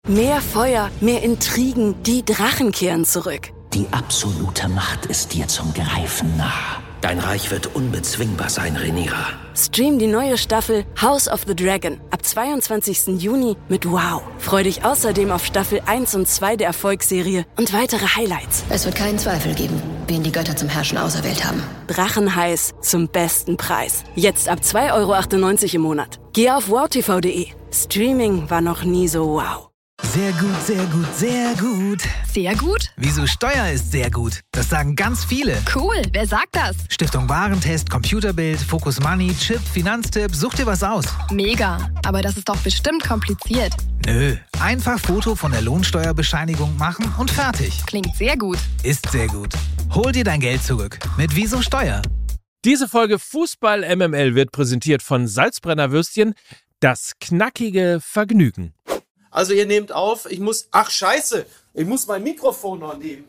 Mehr Feuer, mehr Intrigen, die Drachen kehren zurück. Die absolute Macht ist dir zum Greifen nah. Dein Reich wird unbezwingbar sein, Rhaenyra. Stream die neue Staffel House of the Dragon ab 22. Juni mit Wow. Freu dich außerdem auf Staffel 1 und 2 der Erfolgsserie und weitere Highlights. Es wird keinen Zweifel geben, wen die Götter zum Herrschen auserwählt haben. Drachenheiß zum besten Preis. Jetzt ab 2,98 € im Monat. Geh auf wowtv.de. Streaming war noch nie so wow. Sehr gut, sehr gut, sehr gut. Sehr gut? Wieso Steuer ist sehr gut? Das sagen ganz viele. Cool, wer sagt das? Stiftung Warentest, Computerbild, Focus Money, Chip, Finanztipp, such dir was aus. Mega, aber das ist doch bestimmt kompliziert. Nö, einfach Foto von der Lohnsteuerbescheinigung machen und fertig. Klingt sehr gut. Ist sehr gut. Hol dir dein Geld zurück mit Wieso Steuer. Diese Folge Fußball MML wird präsentiert von Salzbrenner Würstchen, das knackige Vergnügen. Also ihr nehmt auf, ich muss mein Mikrofon noch nehmen.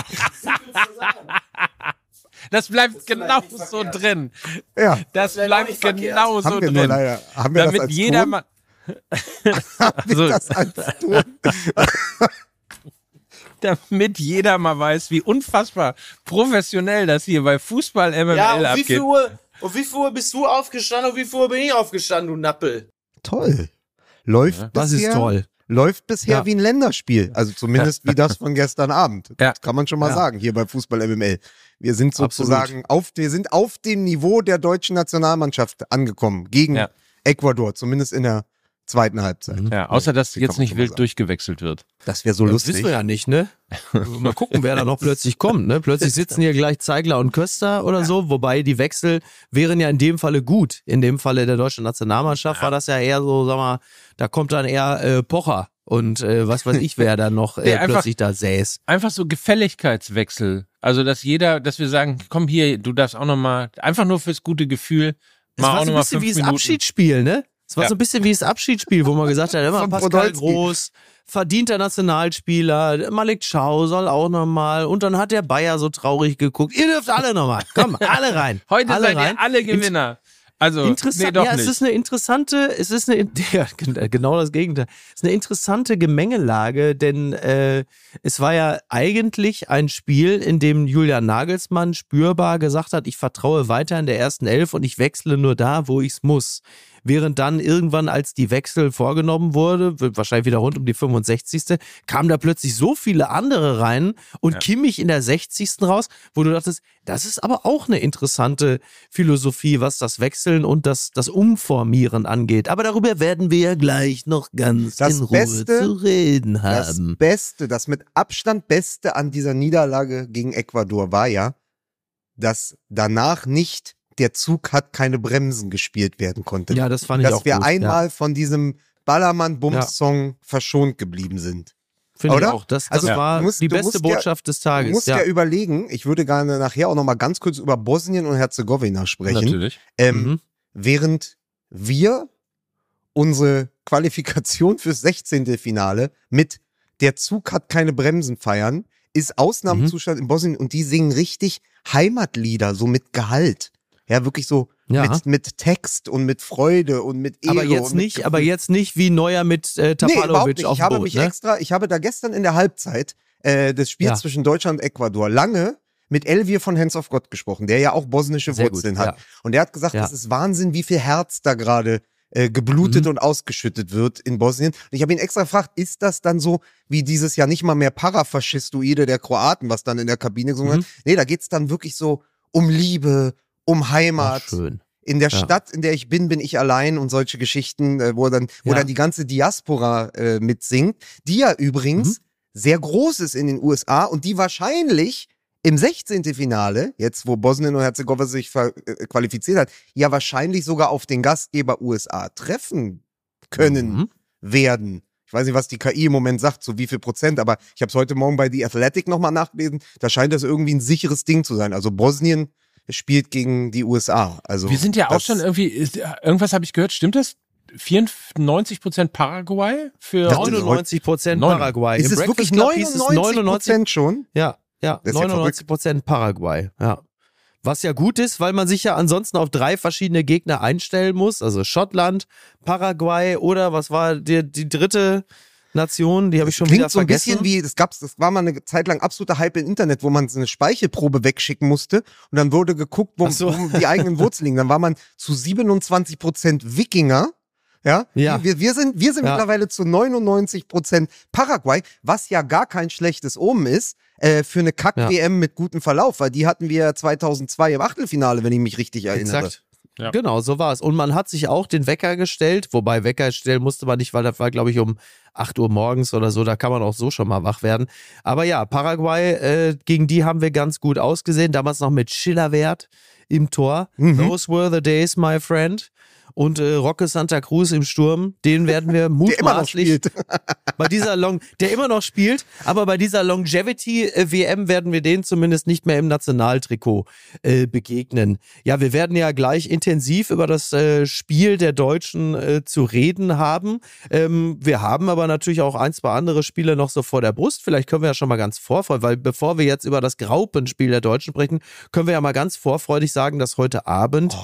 Das bleibt genau so drin. Ja. Das bleibt genau so drin. Haben wir damit das als jeder Ton? mal Haben wir das als Ton? damit jeder mal weiß, wie unfassbar professionell das hier bei Fußball MML Ja, abgeht. wie viel Uhr bist du aufgestanden und wie viel Uhr bin ich aufgestanden, du Nappel? Toll. Läuft Das bisher, ist toll. Läuft bisher Ja. wie ein Länderspiel. Also zumindest wie das von gestern Abend. Ja. Das kann man schon mal Ja. sagen, hier bei Fußball MML. Wir sind sozusagen auf dem Niveau der deutschen Nationalmannschaft angekommen. Gegen Ja. Ecuador, zumindest in der zweiten Halbzeit. Ja, außer dass Die jetzt kann man nicht schon wild mal sagen. durchgewechselt wird. Das wäre so Das lustig. wissen wir ja nicht, ne? Mal gucken, wer da noch plötzlich kommt, ne? Plötzlich sitzen hier gleich Zeigler und Köster oder so, wobei die Wechsel wären ja in dem Falle gut. In dem Falle der deutschen Nationalmannschaft war das ja eher so, sag mal, da kommt dann eher Pocher und was weiß ich, wer da noch Nee, einfach- plötzlich da säß. Einfach so Gefälligkeitswechsel. Also, dass wir sagen, komm hier, du darfst auch nochmal, einfach nur fürs gute Gefühl, Es mal war auch so ein nochmal bisschen 5 wie das Minuten. Abschiedsspiel, ne? Es war Ja. so ein bisschen wie das Abschiedsspiel, wo man gesagt hat, immer Von Pascal Podolski. Groß, verdienter Nationalspieler, Malik Chow soll auch nochmal und dann hat der Bayer so traurig geguckt. Ihr dürft alle nochmal, komm, alle rein. Heute alle seid ihr alle Gewinner. Also, Interessant, nee, doch ja, nicht. ja, genau das Gegenteil. Es ist eine interessante Gemengelage, denn es war ja eigentlich ein Spiel, in dem Julian Nagelsmann spürbar gesagt hat, ich vertraue weiter in der ersten Elf und ich wechsle nur da, wo ich es muss. Während dann irgendwann, als die Wechsel vorgenommen wurde, wahrscheinlich wieder rund um die 65. kamen da plötzlich so viele andere rein und Kimmich in der 60. raus, wo du dachtest, das ist aber auch eine interessante Philosophie, was das Wechseln und das Umformieren angeht. Aber darüber werden wir ja gleich noch ganz Das in Ruhe Beste- zu reden Das haben. Beste, das mit Abstand Beste an dieser Niederlage gegen Ecuador war ja, dass danach nicht der Zug hat keine Bremsen gespielt werden konnte. Ja, das fand ich Dass auch wir gut. einmal von diesem Ballermann-Bums-Song verschont geblieben sind. Finde ich oder? auch. Das Also, war du musst- die du beste musst ja- Botschaft des Du Tages. musst ja überlegen, ich würde gerne nachher auch noch mal ganz kurz über Bosnien und Herzegowina sprechen. Natürlich. Während wir unsere Qualifikation fürs 16. Finale mit der Zug hat keine Bremsen feiern, ist Ausnahmezustand in Bosnien und die singen richtig Heimatlieder, so mit Gehalt. Ja, wirklich so Ja. mit Text und mit Freude und mit Ehre. Aber jetzt nicht wie Neuer mit Nee, überhaupt Tapalovic nicht. auf dem Boot, ne? Ich habe da gestern in der Halbzeit des Spiels Ja. zwischen Deutschland und Ecuador lange mit Elvir von Hands of God gesprochen, der ja auch bosnische Sehr Wurzeln gut, hat. ja. Und der hat gesagt, Ja. das ist Wahnsinn, wie viel Herz da gerade geblutet und ausgeschüttet wird in Bosnien. Und ich habe ihn extra gefragt, ist das dann so wie dieses ja nicht mal mehr Parafaschistoide der Kroaten, was dann in der Kabine gesungen hat? Nee, da geht's dann wirklich so um Liebe, um Heimat. Ach, schön. In der Ja. Stadt, in der ich bin ich allein und solche Geschichten, wo dann die ganze Diaspora mitsingt, die ja übrigens sehr groß ist in den USA und die wahrscheinlich im 16. Finale, jetzt wo Bosnien und Herzegowina sich qualifiziert hat, ja wahrscheinlich sogar auf den Gastgeber USA treffen können werden. Ich weiß nicht, was die KI im Moment sagt, so wie viel Prozent, aber ich habe es heute Morgen bei The Athletic nochmal nachgelesen, da scheint das irgendwie ein sicheres Ding zu sein. Also Bosnien spielt gegen die USA. Also Wir sind ja auch das- schon irgendwie, irgendwas habe ich gehört, stimmt das? 94% Paraguay für 99% Paraguay. Ist Im es wirklich Breakfast Club hieß es 99% schon? Ja, Das ist ja 99% Paraguay, ja. Was ja gut ist, weil man sich ja ansonsten auf 3 verschiedene Gegner einstellen muss. Also Schottland, Paraguay oder was war die dritte Nation, die habe ich schon wieder so ein vergessen. bisschen wie, das war mal eine Zeit lang absoluter Hype im Internet, wo man so eine Speichelprobe wegschicken musste und dann wurde geguckt, wo die eigenen Wurzeln liegen. Dann war man zu 27% Wikinger. Ja. Wir sind mittlerweile zu 99% Paraguay, was ja gar kein schlechtes Omen ist für eine Kack-WM mit gutem Verlauf, weil die hatten wir 2002 im Achtelfinale, wenn ich mich richtig erinnere. Exakt. Ja. Genau, so war es. Und man hat sich auch den Wecker gestellt, wobei Wecker stellen musste man nicht, weil das war, glaube ich, um 8 Uhr morgens oder so, da kann man auch so schon mal wach werden. Aber ja, Paraguay, gegen die haben wir ganz gut ausgesehen, damals noch mit Schillerwert im Tor. Those were the days, my friend. Und Roque Santa Cruz im Sturm, den werden wir mutmaßlich bei dieser der immer noch spielt, aber bei dieser Longevity-WM werden wir den zumindest nicht mehr im Nationaltrikot begegnen. Ja, wir werden ja gleich intensiv über das Spiel der Deutschen zu reden haben. Wir haben aber natürlich auch 1, 2 andere Spiele noch so vor der Brust. Vielleicht können wir ja schon mal ganz vorfreudig, weil bevor wir jetzt über das Graupenspiel der Deutschen sprechen, können wir ja mal ganz vorfreudig sagen, dass heute Abend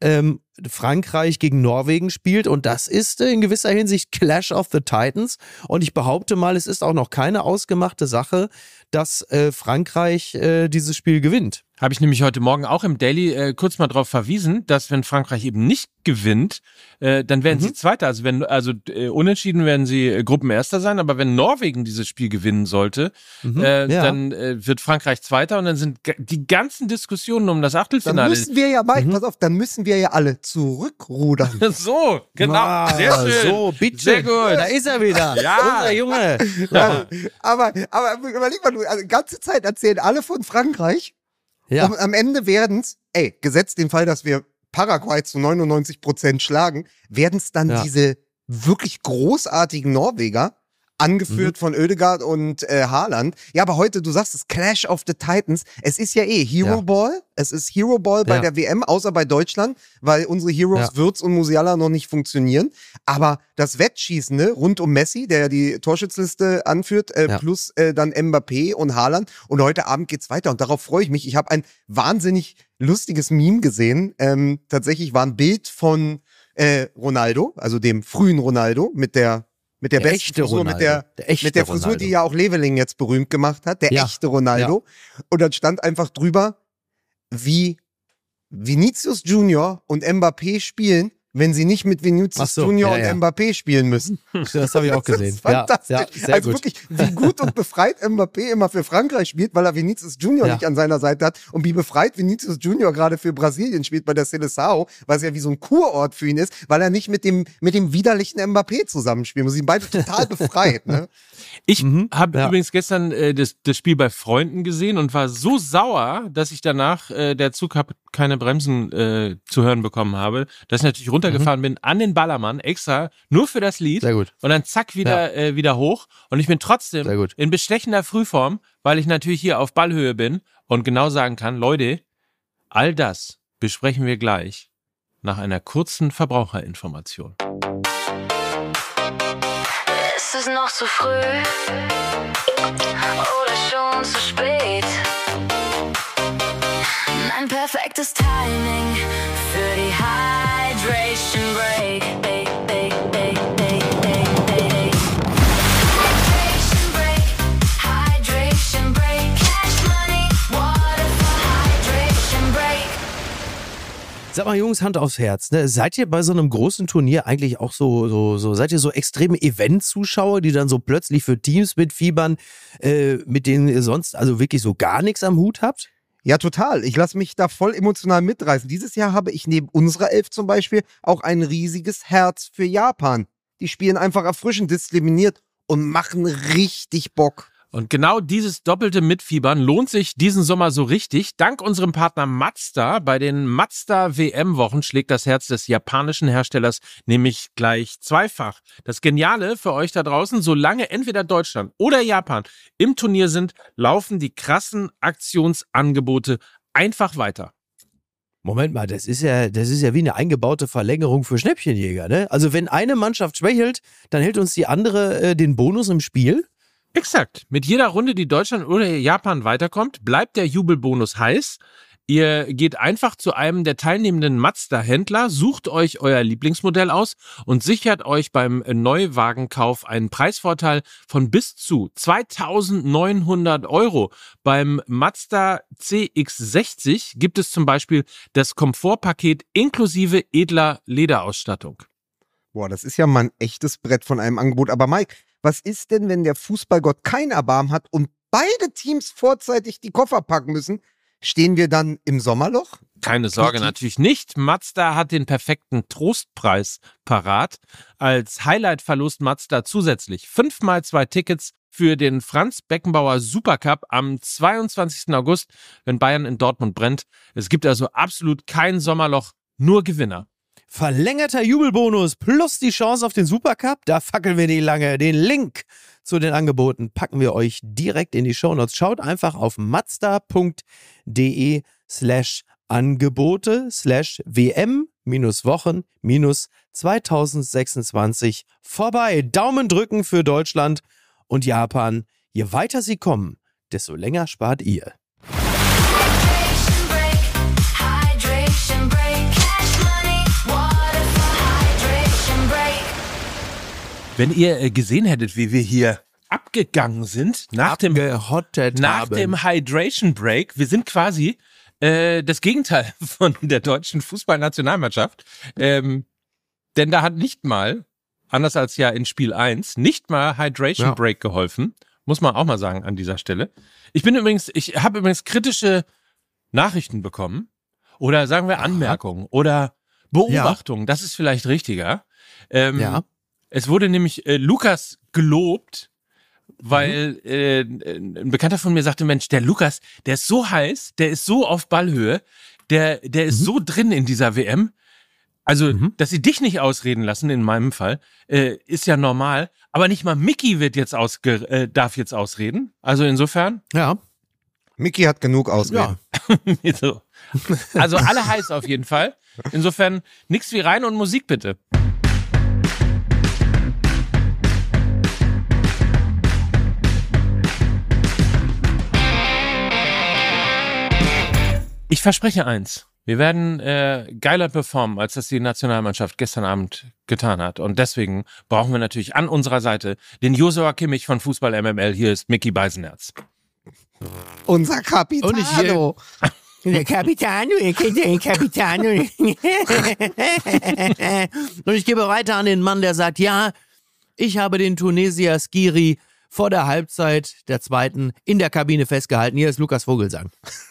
Frankreich gegen Norwegen spielt und das ist in gewisser Hinsicht Clash of the Titans und ich behaupte mal, es ist auch noch keine ausgemachte Sache, dass Frankreich dieses Spiel gewinnt. Habe ich nämlich heute Morgen auch im Daily kurz mal darauf verwiesen, dass wenn Frankreich eben nicht gewinnt, dann werden sie Zweiter. Also unentschieden werden sie Gruppenerster sein, aber wenn Norwegen dieses Spiel gewinnen sollte, dann wird Frankreich Zweiter und dann sind die ganzen Diskussionen um das Achtelfinale. Dann müssen wir ja, pass auf, dann müssen wir ja alle zurückrudern. So, genau. Sehr schön. So, bitte. Sehr gut. Da ist er wieder. Ja. Unser Junge. Ja. Aber überleg mal, also, die ganze Zeit erzählen alle von Frankreich. Ja. Und am Ende werden's, gesetzt den Fall, dass wir Paraguay zu 99% schlagen, werden's dann diese wirklich großartigen Norweger, angeführt von Oedegaard und Haaland. Ja, aber heute, du sagst es, Clash of the Titans. Es ist ja Hero Ball. Es ist Hero Ball bei der WM, außer bei Deutschland, weil unsere Heroes Wirtz und Musiala noch nicht funktionieren. Aber das Wettschießen rund um Messi, der ja die Torschützliste anführt, plus dann Mbappé und Haaland. Und heute Abend geht's weiter und darauf freue ich mich. Ich habe ein wahnsinnig lustiges Meme gesehen. Tatsächlich war ein Bild von Ronaldo, also dem frühen Ronaldo, mit der besten Frisur, mit der Frisur, die ja auch Leveling jetzt berühmt gemacht hat, der echte Ronaldo. Ja. Und dann stand einfach drüber, wie Vinicius Junior und Mbappé spielen, wenn sie nicht mit Vinicius Junior und Mbappé spielen müssen. Das habe ich auch gesehen. Das ist fantastisch. Sehr also gut. Wirklich, wie gut und befreit Mbappé immer für Frankreich spielt, weil er Vinicius Junior nicht an seiner Seite hat und wie befreit Vinicius Junior gerade für Brasilien spielt bei der Seleção, weil es ja wie so ein Kurort für ihn ist, weil er nicht mit dem widerlichen Mbappé zusammenspielen muss. Sie sind beide total befreit. Ne? Ich habe übrigens gestern das Spiel bei Freunden gesehen und war so sauer, dass ich danach der Zug keine Bremsen zu hören bekommen habe, dass ich natürlich runtergefahren bin an den Ballermann, extra nur für das Lied. Sehr gut. Und dann zack, wieder hoch. Und ich bin trotzdem in bestechender Frühform, weil ich natürlich hier auf Ballhöhe bin und genau sagen kann, Leute, all das besprechen wir gleich nach einer kurzen Verbraucherinformation. Ist es noch zu früh oder schon zu spät? Ein perfektes Timing für die Hydration Break. Hydration Break. Cash Money, Water for Hydration Break. Sag mal, Jungs, Hand aufs Herz. Ne? Seid ihr bei so einem großen Turnier eigentlich auch so seid ihr so extreme Event-Zuschauer, die dann so plötzlich für Teams mitfiebern, mit denen ihr sonst also wirklich so gar nichts am Hut habt? Ja, total. Ich lasse mich da voll emotional mitreißen. Dieses Jahr habe ich neben unserer Elf zum Beispiel auch ein riesiges Herz für Japan. Die spielen einfach erfrischend diszipliniert und machen richtig Bock. Und genau dieses doppelte Mitfiebern lohnt sich diesen Sommer so richtig. Dank unserem Partner Mazda. Bei den Mazda WM-Wochen schlägt das Herz des japanischen Herstellers nämlich gleich zweifach. Das Geniale für euch da draußen, solange entweder Deutschland oder Japan im Turnier sind, laufen die krassen Aktionsangebote einfach weiter. Moment mal, das ist ja wie eine eingebaute Verlängerung für Schnäppchenjäger, ne? Also wenn eine Mannschaft schwächelt, dann hält uns die andere den Bonus im Spiel? Exakt. Mit jeder Runde, die Deutschland oder Japan weiterkommt, bleibt der Jubelbonus heiß. Ihr geht einfach zu einem der teilnehmenden Mazda-Händler, sucht euch euer Lieblingsmodell aus und sichert euch beim Neuwagenkauf einen Preisvorteil von bis zu 2.900 €. Beim Mazda CX-60 gibt es zum Beispiel das Komfortpaket inklusive edler Lederausstattung. Boah, das ist ja mal ein echtes Brett von einem Angebot. Aber Mike, was ist denn, wenn der Fußballgott kein Erbarmen hat und beide Teams vorzeitig die Koffer packen müssen? Stehen wir dann im Sommerloch? Keine Sorge, natürlich nicht. Mazda hat den perfekten Trostpreis parat. Als Highlight verlost Mazda zusätzlich 5x2 Tickets für den Franz Beckenbauer Supercup am 22. August, wenn Bayern in Dortmund brennt. Es gibt also absolut kein Sommerloch, nur Gewinner. Verlängerter Jubelbonus plus die Chance auf den Supercup, da fackeln wir nicht lange. Den Link zu den Angeboten packen wir euch direkt in die Shownotes. Schaut einfach auf mazda.de/Angebote/WM-Wochen-2026 vorbei. Daumen drücken für Deutschland und Japan. Je weiter sie kommen, desto länger spart ihr. Hydration break, hydration break, cash money, water for hydration break. Wenn ihr gesehen hättet, wie wir hier abgegangen sind nach dem Hydration Break, wir sind quasi das Gegenteil von der deutschen Fußballnationalmannschaft. Denn da hat nicht mal, anders als ja in Spiel 1, nicht mal Hydration Break geholfen. Muss man auch mal sagen an dieser Stelle. Ich habe übrigens kritische Nachrichten bekommen. Oder sagen wir Anmerkungen oder Beobachtungen. Das ist vielleicht richtiger. Es wurde nämlich Lukas gelobt, weil ein Bekannter von mir sagte, Mensch, der Lukas, der ist so heiß, der ist so auf Ballhöhe, der ist so drin in dieser WM. Also, dass sie dich nicht ausreden lassen, in meinem Fall, ist ja normal. Aber nicht mal Mickey darf jetzt ausreden. Also insofern. Ja. Mickey hat genug Ausreden. Ja. So. Also alle heiß auf jeden Fall. Insofern nix wie rein und Musik bitte. Ich verspreche eins. Wir werden geiler performen, als das die Nationalmannschaft gestern Abend getan hat. Und deswegen brauchen wir natürlich an unserer Seite den Josua Kimmich von Fußball MML. Hier ist Mickey Beisenherz. Unser Capitano. Der Capitano, ihr kennt ja den Capitano. Und ich gebe weiter an den Mann, der sagt, ja, ich habe den Tunesier Skiri vor der Halbzeit der zweiten in der Kabine festgehalten. Hier ist Lukas Vogelsang.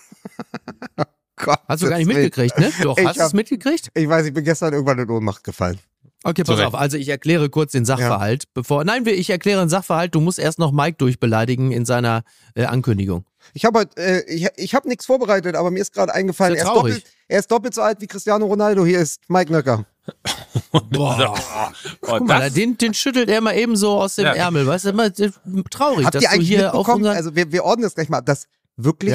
Hast du gar nicht mitgekriegt, ne? Doch, hast du es mitgekriegt? Ich weiß, ich bin gestern irgendwann in Ohnmacht gefallen. Okay, pass auf. Also ich erkläre kurz den Sachverhalt. Ich erkläre den Sachverhalt. Du musst erst noch Mike durchbeleidigen in seiner Ankündigung. Ich habe nichts vorbereitet, aber mir ist gerade eingefallen, er ist doppelt so alt wie Cristiano Ronaldo. Hier ist Mike Nöcker. Boah. Guck mal, den schüttelt er mal eben so aus dem Ärmel. Weißt du, immer traurig, Habt dass ihr du eigentlich hier auf mitbekommen? Also wir ordnen das gleich mal ab, dass wirklich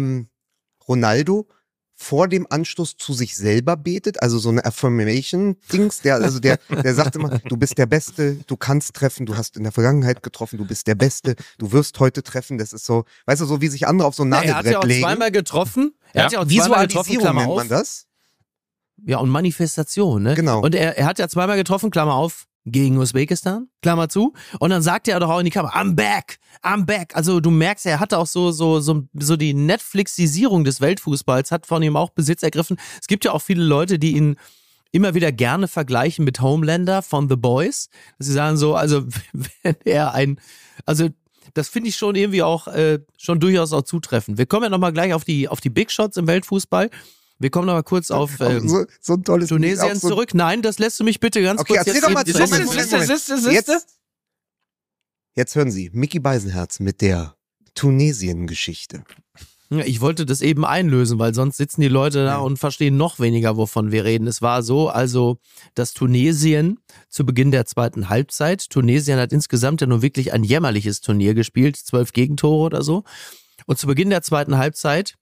Ronaldo vor dem Anstoß zu sich selber betet, also so eine Affirmation-Dings, der sagt immer, du bist der Beste, du kannst treffen, du hast in der Vergangenheit getroffen, du bist der Beste, du wirst heute treffen, das ist so, weißt du, so wie sich andere auf so ein Nagelbrett legen. Er hat ja auch zweimal getroffen. Visualisierung Klammer nennt auf. man das? Ja, und Manifestation, ne? Genau. Und er hat ja zweimal getroffen, Klammer auf, gegen Usbekistan, Klammer zu. Und dann sagt er doch auch in die Kamera, I'm back. Also du merkst, er hatte auch so die Netflixisierung des Weltfußballs, hat von ihm auch Besitz ergriffen. Es gibt ja auch viele Leute, die ihn immer wieder gerne vergleichen mit Homelander von The Boys. Sie sagen so, also wenn er das finde ich schon irgendwie auch schon durchaus auch zutreffend. Wir kommen ja nochmal gleich auf die Big Shots im Weltfußball. Wir kommen noch mal kurz auf so ein tolles Tunesien zurück. Nein, das lässt du mich bitte ganz kurz erzähl jetzt doch mal Siehste. Jetzt hören Sie, Mickey Beisenherz mit der Tunesien-Geschichte. Ich wollte das eben einlösen, weil sonst sitzen die Leute da und verstehen noch weniger, wovon wir reden. Es war so, also, dass Tunesien zu Beginn der zweiten Halbzeit, Tunesien hat insgesamt ja nur wirklich ein jämmerliches Turnier gespielt, 12 Gegentore oder so. Und zu Beginn der zweiten Halbzeit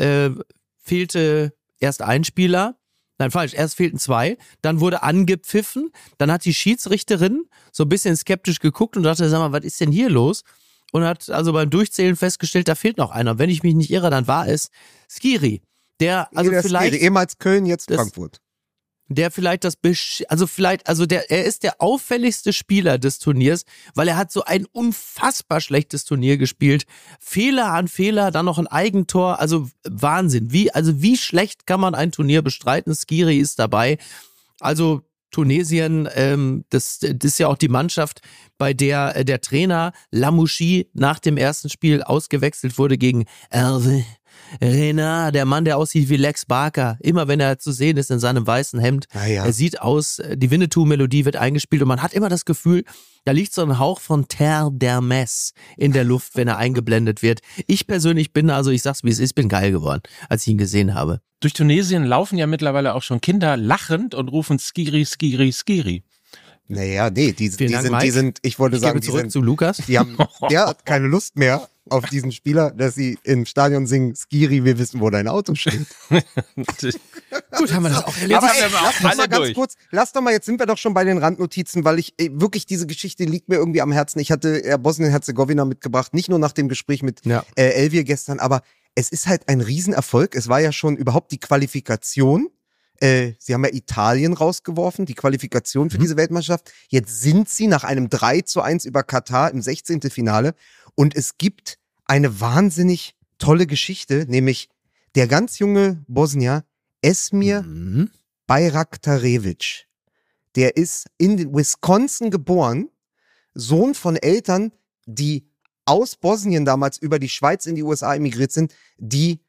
fehlte erst ein Spieler, erst fehlten zwei, dann wurde angepfiffen, dann hat die Schiedsrichterin so ein bisschen skeptisch geguckt und dachte, sag mal, was ist denn hier los? Und hat also beim Durchzählen festgestellt, da fehlt noch einer. Wenn ich mich nicht irre, dann war es Skiri. der, also Der vielleicht, Skiri, ehemals Köln, jetzt das- Frankfurt. der vielleicht er ist der auffälligste Spieler des Turniers, weil er hat so ein unfassbar schlechtes Turnier gespielt. Fehler an Fehler, dann noch ein Eigentor, also Wahnsinn. Wie schlecht kann man ein Turnier bestreiten? Skiri ist dabei. Also Tunesien, das ist ja auch die Mannschaft, bei der der Trainer Lamouchi nach dem ersten Spiel ausgewechselt wurde gegen Hervé Renard, der Mann, der aussieht wie Lex Barker. Immer wenn er zu sehen ist in seinem weißen Hemd. Ja. Er sieht aus, die Winnetou-Melodie wird eingespielt und man hat immer das Gefühl, da liegt so ein Hauch von Terre d'Hermès in der Luft, wenn er eingeblendet wird. Ich persönlich bin, also ich sag's wie es ist, bin geil geworden, als ich ihn gesehen habe. Durch Tunesien laufen ja mittlerweile auch schon Kinder lachend und rufen Skiri, Skiri, Skiri. Naja, nee, die Mike. sind, ich wollte Ich sagen, gebe zurück zu Lukas. der hat keine Lust mehr auf diesen Spieler, dass sie im Stadion singen, Skiri, wir wissen, wo dein Auto steht. Gut, haben wir das auch erledigt. Aber haben wir aber auch lass doch mal alle ganz durch. kurz, jetzt sind wir doch schon bei den Randnotizen, weil ich wirklich, diese Geschichte liegt mir irgendwie am Herzen. Ich hatte Bosnien-Herzegowina mitgebracht, nicht nur nach dem Gespräch mit Elvir gestern, aber es ist halt ein Riesenerfolg. Es war ja schon überhaupt die Qualifikation. Sie haben ja Italien rausgeworfen, die Qualifikation für diese Weltmeisterschaft. Jetzt sind sie nach einem 3:1 über Katar im 16. Finale. Und es gibt eine wahnsinnig tolle Geschichte, nämlich der ganz junge Bosnier Esmir Bayraktarevic. Der ist in Wisconsin geboren, Sohn von Eltern, die aus Bosnien damals über die Schweiz in die USA emigriert sind, die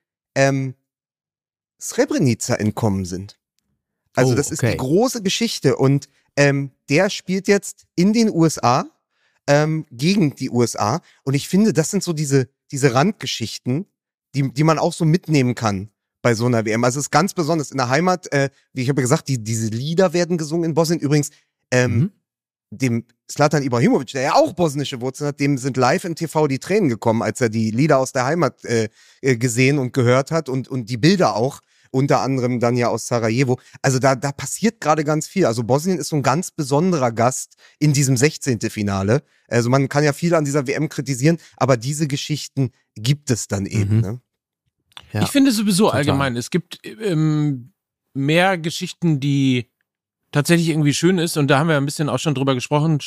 Srebrenica entkommen sind. Also das ist die große Geschichte und der spielt jetzt in den USA gegen die USA und ich finde, das sind so diese Randgeschichten, die man auch so mitnehmen kann bei so einer WM. Also es ist ganz besonders in der Heimat, wie ich habe gesagt, diese Lieder werden gesungen in Bosnien. Übrigens, dem Zlatan Ibrahimovic, der ja auch bosnische Wurzeln hat, dem sind live im TV die Tränen gekommen, als er die Lieder aus der Heimat gesehen und gehört hat und die Bilder auch, unter anderem dann ja aus Sarajevo. Also da passiert gerade ganz viel. Also Bosnien ist so ein ganz besonderer Gast in diesem 16. Finale. Also man kann ja viel an dieser WM kritisieren, aber diese Geschichten gibt es dann eben. Ne? Ja, ich finde sowieso allgemein, es gibt mehr Geschichten, die tatsächlich irgendwie schön ist und da haben wir ein bisschen auch schon drüber gesprochen,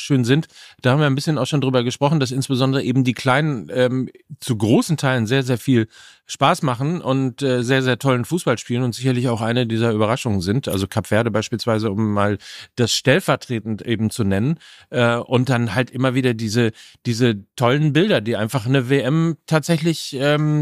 dass insbesondere eben die Kleinen zu großen Teilen sehr, sehr viel Spaß machen und sehr, sehr tollen Fußball spielen und sicherlich auch eine dieser Überraschungen sind, also Kap Verde beispielsweise, um mal das stellvertretend eben zu nennen und dann halt immer wieder diese tollen Bilder, die einfach eine WM tatsächlich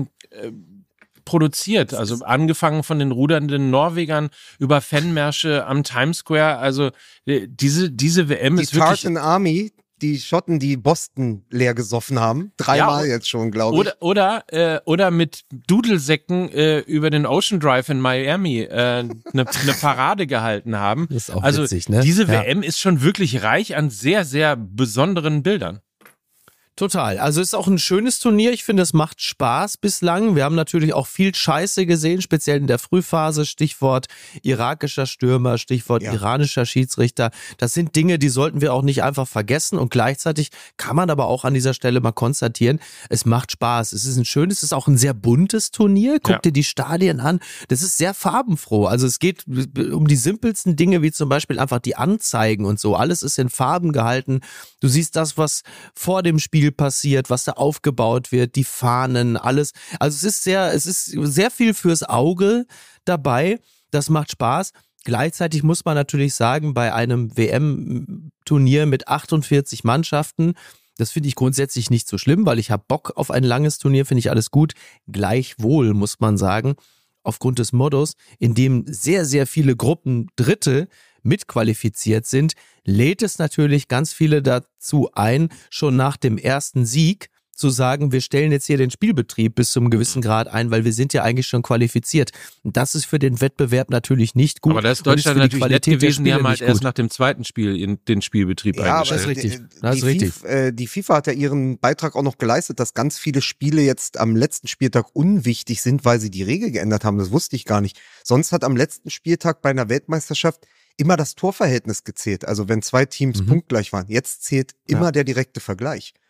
produziert, also angefangen von den rudernden Norwegern über Fanmärsche am Times Square, also diese WM die ist wirklich... Tartan Army, die Schotten, die Boston leer gesoffen haben, dreimal jetzt schon, glaube ich. Oder mit Dudelsäcken über den Ocean Drive in Miami eine Parade gehalten haben. Das ist auch also witzig, ne? Diese WM ist schon wirklich reich an sehr, sehr besonderen Bildern. Total. Also es ist auch ein schönes Turnier. Ich finde, es macht Spaß bislang. Wir haben natürlich auch viel Scheiße gesehen, speziell in der Frühphase. Stichwort irakischer Stürmer, Stichwort iranischer Schiedsrichter. Das sind Dinge, die sollten wir auch nicht einfach vergessen. Und gleichzeitig kann man aber auch an dieser Stelle mal konstatieren, es macht Spaß. Es ist ein schönes, es ist auch ein sehr buntes Turnier. Guck dir die Stadien an. Das ist sehr farbenfroh. Also es geht um die simpelsten Dinge, wie zum Beispiel einfach die Anzeigen und so. Alles ist in Farben gehalten. Du siehst das, was vor dem Spiel passiert, was da aufgebaut wird, die Fahnen, alles. Also es ist sehr viel fürs Auge dabei. Das macht Spaß. Gleichzeitig muss man natürlich sagen, bei einem WM-Turnier mit 48 Mannschaften, das finde ich grundsätzlich nicht so schlimm, weil ich habe Bock auf ein langes Turnier, finde ich alles gut. Gleichwohl muss man sagen, aufgrund des Modus, in dem sehr, sehr viele Gruppen Dritte mitqualifiziert sind, lädt es natürlich ganz viele dazu ein, schon nach dem ersten Sieg zu sagen, wir stellen jetzt hier den Spielbetrieb bis zum gewissen Grad ein, weil wir sind ja eigentlich schon qualifiziert. Und das ist für den Wettbewerb natürlich nicht gut. Aber da ist Deutschland natürlich nett gewesen, die haben halt erst nach dem zweiten Spiel den Spielbetrieb eingestellt. Das ist richtig. Die FIFA hat ja ihren Beitrag auch noch geleistet, dass ganz viele Spiele jetzt am letzten Spieltag unwichtig sind, weil sie die Regel geändert haben. Das wusste ich gar nicht. Sonst hat am letzten Spieltag bei einer Weltmeisterschaft immer das Torverhältnis gezählt. Also wenn zwei Teams punktgleich waren. Jetzt zählt immer der direkte Vergleich.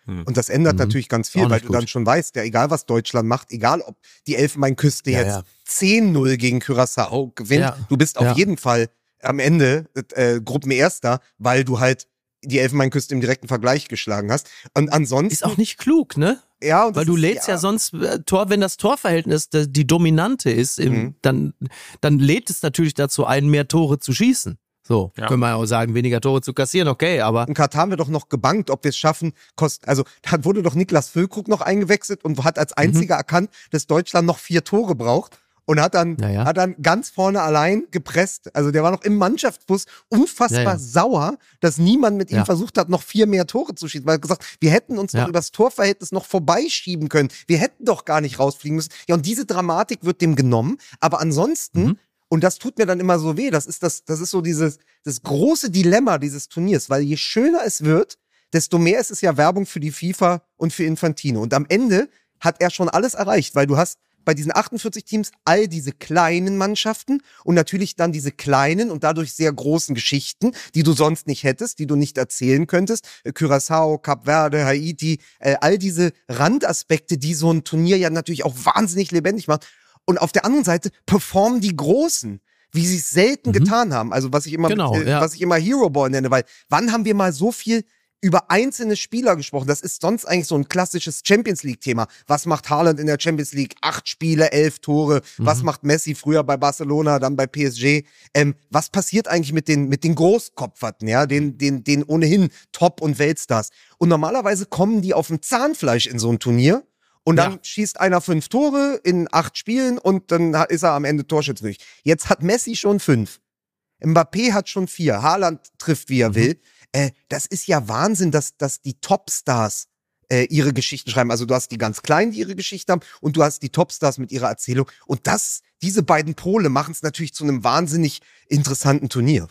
Und das ändert natürlich ganz viel, Auch weil nicht du dann gut. schon weißt, ja, egal was Deutschland macht, egal ob die Elfenbeinküste jetzt 10-0 gegen Curaçao gewinnt, du bist auf jeden Fall am Ende Gruppenerster, weil du halt die Elfenbeinküste im direkten Vergleich geschlagen hast. Und ansonsten... Ist auch nicht klug, ne? Ja, und weil du lädst ja sonst wenn das Torverhältnis die Dominante ist, dann lädt es natürlich dazu ein, mehr Tore zu schießen. So, können wir auch sagen, weniger Tore zu kassieren, okay, aber... In Katar haben wir doch noch gebankt, ob wir es schaffen, also da wurde doch Niklas Füllkrug noch eingewechselt und hat als einziger erkannt, dass Deutschland noch 4 Tore braucht und hat dann ganz vorne allein gepresst. Also der war noch im Mannschaftsbus unfassbar sauer, dass niemand mit ihm versucht hat, noch 4 mehr Tore zu schießen. Weil er gesagt, wir hätten uns doch übers Torverhältnis noch vorbeischieben können. Wir hätten doch gar nicht rausfliegen müssen. Ja, und diese Dramatik wird dem genommen. Aber ansonsten... Und das tut mir dann immer so weh. Das ist so das große Dilemma dieses Turniers, weil je schöner es wird, desto mehr ist es ja Werbung für die FIFA und für Infantino. Und am Ende hat er schon alles erreicht, weil du hast bei diesen 48 Teams all diese kleinen Mannschaften und natürlich dann diese kleinen und dadurch sehr großen Geschichten, die du sonst nicht hättest, die du nicht erzählen könntest. Curaçao, Kap Verde, Haiti, all diese Randaspekte, die so ein Turnier ja natürlich auch wahnsinnig lebendig macht. Und auf der anderen Seite performen die Großen, wie sie es selten getan haben. Also was ich immer Hero Ball nenne, weil wann haben wir mal so viel über einzelne Spieler gesprochen? Das ist sonst eigentlich so ein klassisches Champions League-Thema. Was macht Haaland in der Champions League? 8 Spiele, 11 Tore. Was macht Messi früher bei Barcelona, dann bei PSG? Was passiert eigentlich mit den Großkopferten, ja, den ohnehin Top- und Weltstars? Und normalerweise kommen die auf dem Zahnfleisch in so ein Turnier. Und dann schießt einer 5 Tore in 8 Spielen und dann ist er am Ende Torschützenkönig. Jetzt hat Messi schon 5. Mbappé hat schon 4. Haaland trifft, wie er will. Das ist ja Wahnsinn, dass die Topstars ihre Geschichten schreiben. Also du hast die ganz Kleinen, die ihre Geschichte haben und du hast die Topstars mit ihrer Erzählung. Und diese beiden Pole machen es natürlich zu einem wahnsinnig interessanten Turnier.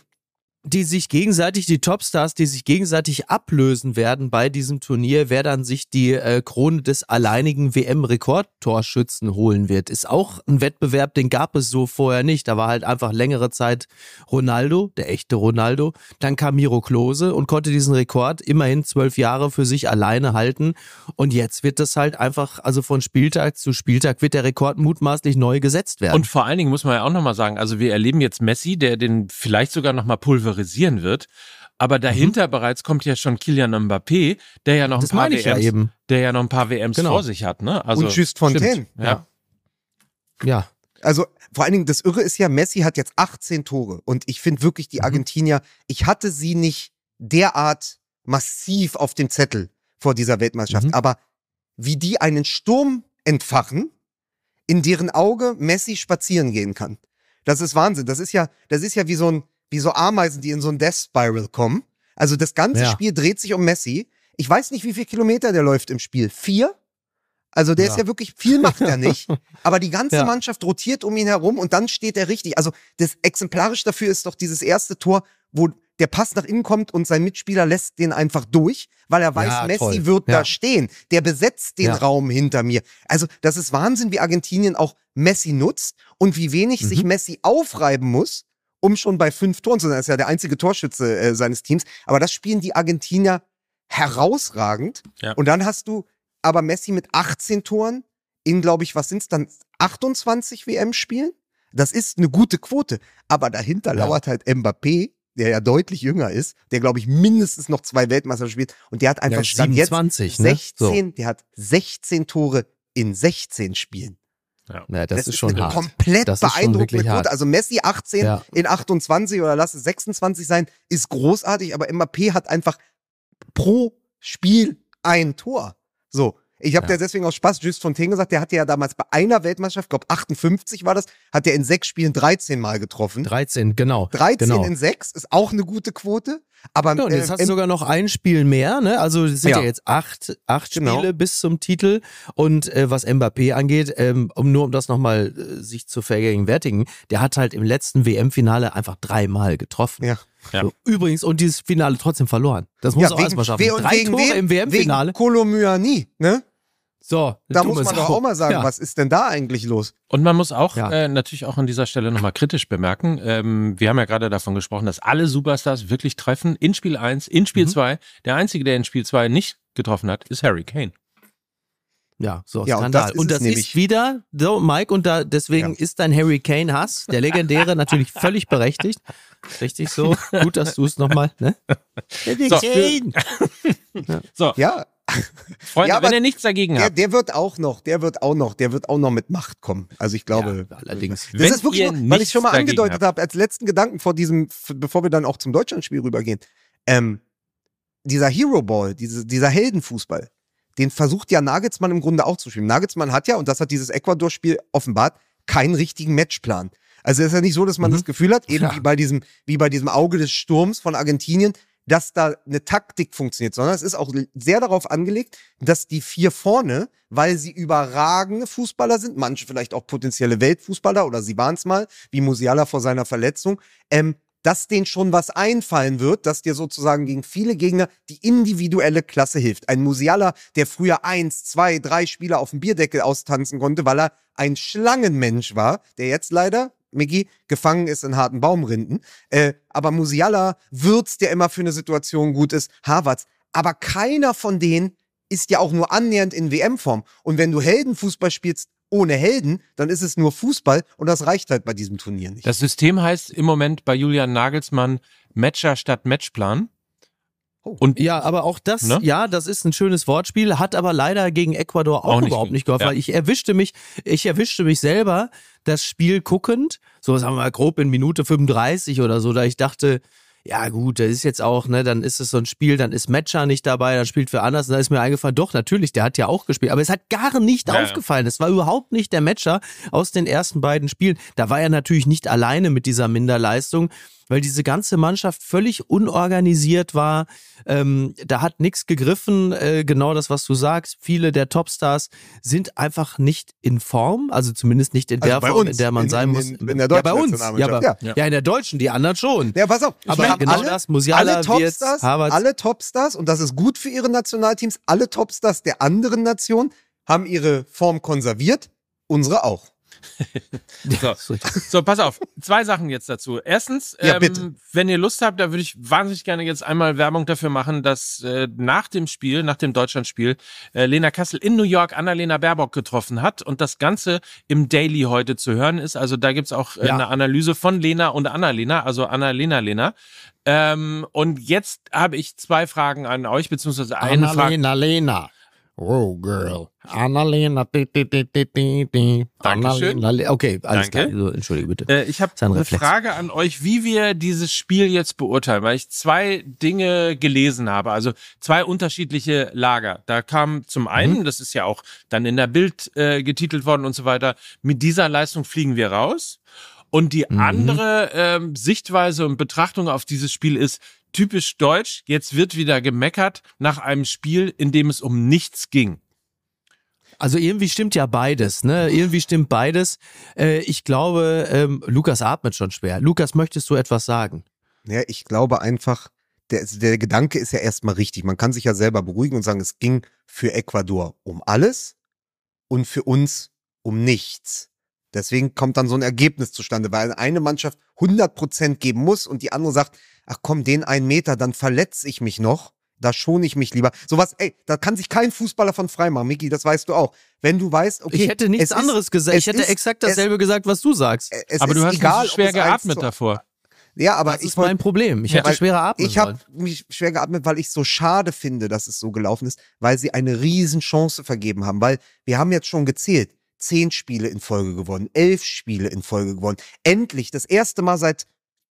Die Topstars, die sich gegenseitig ablösen werden bei diesem Turnier, wer dann sich die Krone des alleinigen WM-Rekordtorschützen holen wird. Ist auch ein Wettbewerb, den gab es so vorher nicht. Da war halt einfach längere Zeit Ronaldo, der echte Ronaldo, dann kam Miro Klose und konnte diesen Rekord immerhin 12 Jahre für sich alleine halten. Und jetzt wird das halt einfach, also von Spieltag zu Spieltag wird der Rekord mutmaßlich neu gesetzt werden. Und vor allen Dingen muss man ja auch nochmal sagen, also wir erleben jetzt Messi, der den vielleicht sogar nochmal pulverisieren wird. Aber dahinter bereits kommt ja schon Kylian Mbappé, der ja noch ein paar WMs vor sich hat, ne? Also, und Just Fontaine. Ja. Also vor allen Dingen, das Irre ist ja, Messi hat jetzt 18 Tore und ich finde wirklich die Argentinier, ich hatte sie nicht derart massiv auf dem Zettel vor dieser Weltmeisterschaft, aber wie die einen Sturm entfachen, in deren Auge Messi spazieren gehen kann. Das ist Wahnsinn. Das ist ja wie so Ameisen, die in so ein Death Spiral kommen. Also das ganze Spiel dreht sich um Messi. Ich weiß nicht, wie viele Kilometer der läuft im Spiel. 4? Also der ist ja wirklich, viel macht er nicht. Aber die ganze Mannschaft rotiert um ihn herum und dann steht er richtig. Also das exemplarisch dafür ist doch dieses erste Tor, wo der Pass nach innen kommt und sein Mitspieler lässt den einfach durch, weil er weiß, Messi wird da stehen. Der besetzt den Raum hinter mir. Also das ist Wahnsinn, wie Argentinien auch Messi nutzt und wie wenig sich Messi aufreiben muss, um schon bei 5 Toren zu sein. Das ist ja der einzige Torschütze seines Teams. Aber das spielen die Argentinier herausragend. Ja. Und dann hast du aber Messi mit 18 Toren in, glaube ich, was sind es dann, 28 WM-Spielen? Das ist eine gute Quote. Aber dahinter lauert halt Mbappé, der ja deutlich jünger ist, der, glaube ich, mindestens noch 2 Weltmeisterschaften spielt. Und der hat einfach Stand 27, jetzt 16, der hat 16 Tore in 16 Spielen. Ja, das ist schon hart. Komplett beeindruckend. Also Messi 18 in 28 oder lass es 26 sein, ist großartig, aber Mbappé hat einfach pro Spiel ein Tor. So, ich habe ja deswegen aus Spaß Just Fontaine gesagt, der hatte ja damals bei einer Weltmeisterschaft, ich glaube 58 war das, hat er in 6 Spielen 13 Mal getroffen. 13, genau. 13 in 6 ist auch eine gute Quote. Aber und jetzt hast du sogar noch ein Spiel mehr, ne? Also es sind ja jetzt 8 Spiele bis zum Titel. Und was Mbappé angeht, um das nochmal sich zu vergegenwärtigen, der hat halt im letzten WM-Finale einfach 3 Mal getroffen. Ja. So, übrigens, und dieses Finale trotzdem verloren. Das muss auch erstmal schaffen. 3 Tore im WM-Finale. Wegen Kolo Muani, ne? So, da muss man doch auch mal sagen, was ist denn da eigentlich los? Und man muss auch natürlich auch an dieser Stelle nochmal kritisch bemerken, wir haben ja gerade davon gesprochen, dass alle Superstars wirklich treffen in Spiel 1, in Spiel 2. Der Einzige, der in Spiel 2 nicht getroffen hat, ist Harry Kane. Ja, so Ja, und Skandal. das ist Und es das nämlich. ist wieder, so Mike, und deswegen ist dein Harry Kane-Hass, der legendäre, natürlich völlig berechtigt. Richtig so. Gut, dass du es nochmal, ne? Harry So. Kane! So, Ja, Freunde, Ja, aber wenn ihr nichts dagegen habt, der wird auch noch mit Macht kommen. Also ich glaube, Ja, allerdings. das wenn ist wirklich ihr nur, weil ich nichts schon mal dagegen angedeutet habt. habe, als letzten Gedanken bevor wir dann auch zum Deutschlandspiel rübergehen. Dieser Hero Ball, dieser Heldenfußball, den versucht ja Nagelsmann im Grunde auch zu spielen. Nagelsmann hat ja, und das hat dieses Ecuador-Spiel offenbart, keinen richtigen Matchplan. Also es ist ja nicht so, dass man das Gefühl hat, eben wie bei diesem Auge des Sturms von Argentinien, dass da eine Taktik funktioniert, sondern es ist auch sehr darauf angelegt, dass die vier vorne, weil sie überragende Fußballer sind, manche vielleicht auch potenzielle Weltfußballer oder sie waren es mal, wie Musiala vor seiner Verletzung, dass denen schon was einfallen wird, dass dir sozusagen gegen viele Gegner die individuelle Klasse hilft. Ein Musiala, der früher 1, 2, 3 Spieler auf dem Bierdeckel austanzen konnte, weil er ein Schlangenmensch war, der jetzt leider, Miggi, gefangen ist in harten Baumrinden. Aber Musiala, Würz, der immer für eine Situation gut ist, Havertz. Aber keiner von denen ist ja auch nur annähernd in WM-Form. Und wenn du Heldenfußball spielst ohne Helden, dann ist es nur Fußball und das reicht halt bei diesem Turnier nicht. Das System heißt im Moment bei Julian Nagelsmann Matcher statt Matchplan. Und Ja, aber auch das, Ne? ja, das ist ein schönes Wortspiel, hat aber leider gegen Ecuador auch Auch nicht überhaupt gut. nicht geholfen, Ja. weil ich erwischte mich selber, das Spiel guckend, so sagen wir mal grob in Minute 35 oder so, da ich dachte, ja gut, das ist jetzt auch, ne, dann ist es so ein Spiel, dann ist Matcher nicht dabei, dann spielt wer anders, und da ist mir eingefallen, doch, natürlich, der hat ja auch gespielt, aber es hat gar nicht aufgefallen, es war überhaupt nicht der Matcher aus den ersten beiden Spielen, da war er natürlich nicht alleine mit dieser Minderleistung, weil diese ganze Mannschaft völlig unorganisiert war, da hat nichts gegriffen, genau das, was du sagst, viele der Topstars sind einfach nicht in Form, also zumindest nicht in Also der bei Form, uns, in der man sein muss. in der ja, deutschen bei uns, Nationalmannschaft, ja, in der deutschen, die anderen schon. Ja, pass auf. Aber wir haben genau das, Musiala, alle Wirtz, Topstars, Havertz. alle Topstars, und das ist gut für ihre Nationalteams, alle Topstars der anderen Nationen haben ihre Form konserviert, unsere auch. So, pass auf. 2 Sachen jetzt dazu. Erstens, Ja, bitte. wenn ihr Lust habt, da würde ich wahnsinnig gerne jetzt einmal Werbung dafür machen, dass nach dem Deutschlandspiel, Lena Kassel in New York Annalena Baerbock getroffen hat und das Ganze im Daily heute zu hören ist. Also da gibt's auch eine Analyse von Lena und Annalena, also Annalena. Und jetzt habe ich 2 Fragen an euch, beziehungsweise eine Frage. Lena. Oh, girl. Annalena. Dankeschön. Okay, alles Danke. klar. So, entschuldige bitte. Ich habe Ist ein eine Reflex. Frage an euch, wie wir dieses Spiel jetzt beurteilen, weil ich 2 Dinge gelesen habe, also 2 unterschiedliche Lager. Da kam zum einen, das ist ja auch dann in der Bild getitelt worden und so weiter, mit dieser Leistung fliegen wir raus. Und die andere Sichtweise und Betrachtung auf dieses Spiel ist typisch deutsch. Jetzt wird wieder gemeckert nach einem Spiel, in dem es um nichts ging. Also irgendwie stimmt ja beides, ne? Irgendwie stimmt beides. Ich glaube, Lukas atmet schon schwer. Lukas, möchtest du etwas sagen? Ja, ich glaube einfach, der Gedanke ist ja erstmal richtig. Man kann sich ja selber beruhigen und sagen, es ging für Ecuador um alles und für uns um nichts. Deswegen kommt dann so ein Ergebnis zustande, weil eine Mannschaft 100% geben muss und die andere sagt, ach komm, den 1 Meter, dann verletze ich mich noch, da schone ich mich lieber. Sowas, da kann sich kein Fußballer von frei machen, Miki, das weißt du auch. Wenn du weißt, okay, Ich hätte nichts anderes gesagt. Ich hätte exakt dasselbe gesagt, was du sagst. Aber du hast egal, nicht so schwer ob es geatmet davor. Ja, aber Das ist mein Problem. Ich hätte schwerer atmen Ich habe mich schwer geatmet, weil ich es so schade finde, dass es so gelaufen ist, weil sie eine Riesenchance vergeben haben, weil wir haben jetzt schon gezählt, 10 Spiele in Folge gewonnen, 11 Spiele in Folge gewonnen. Endlich, das erste Mal seit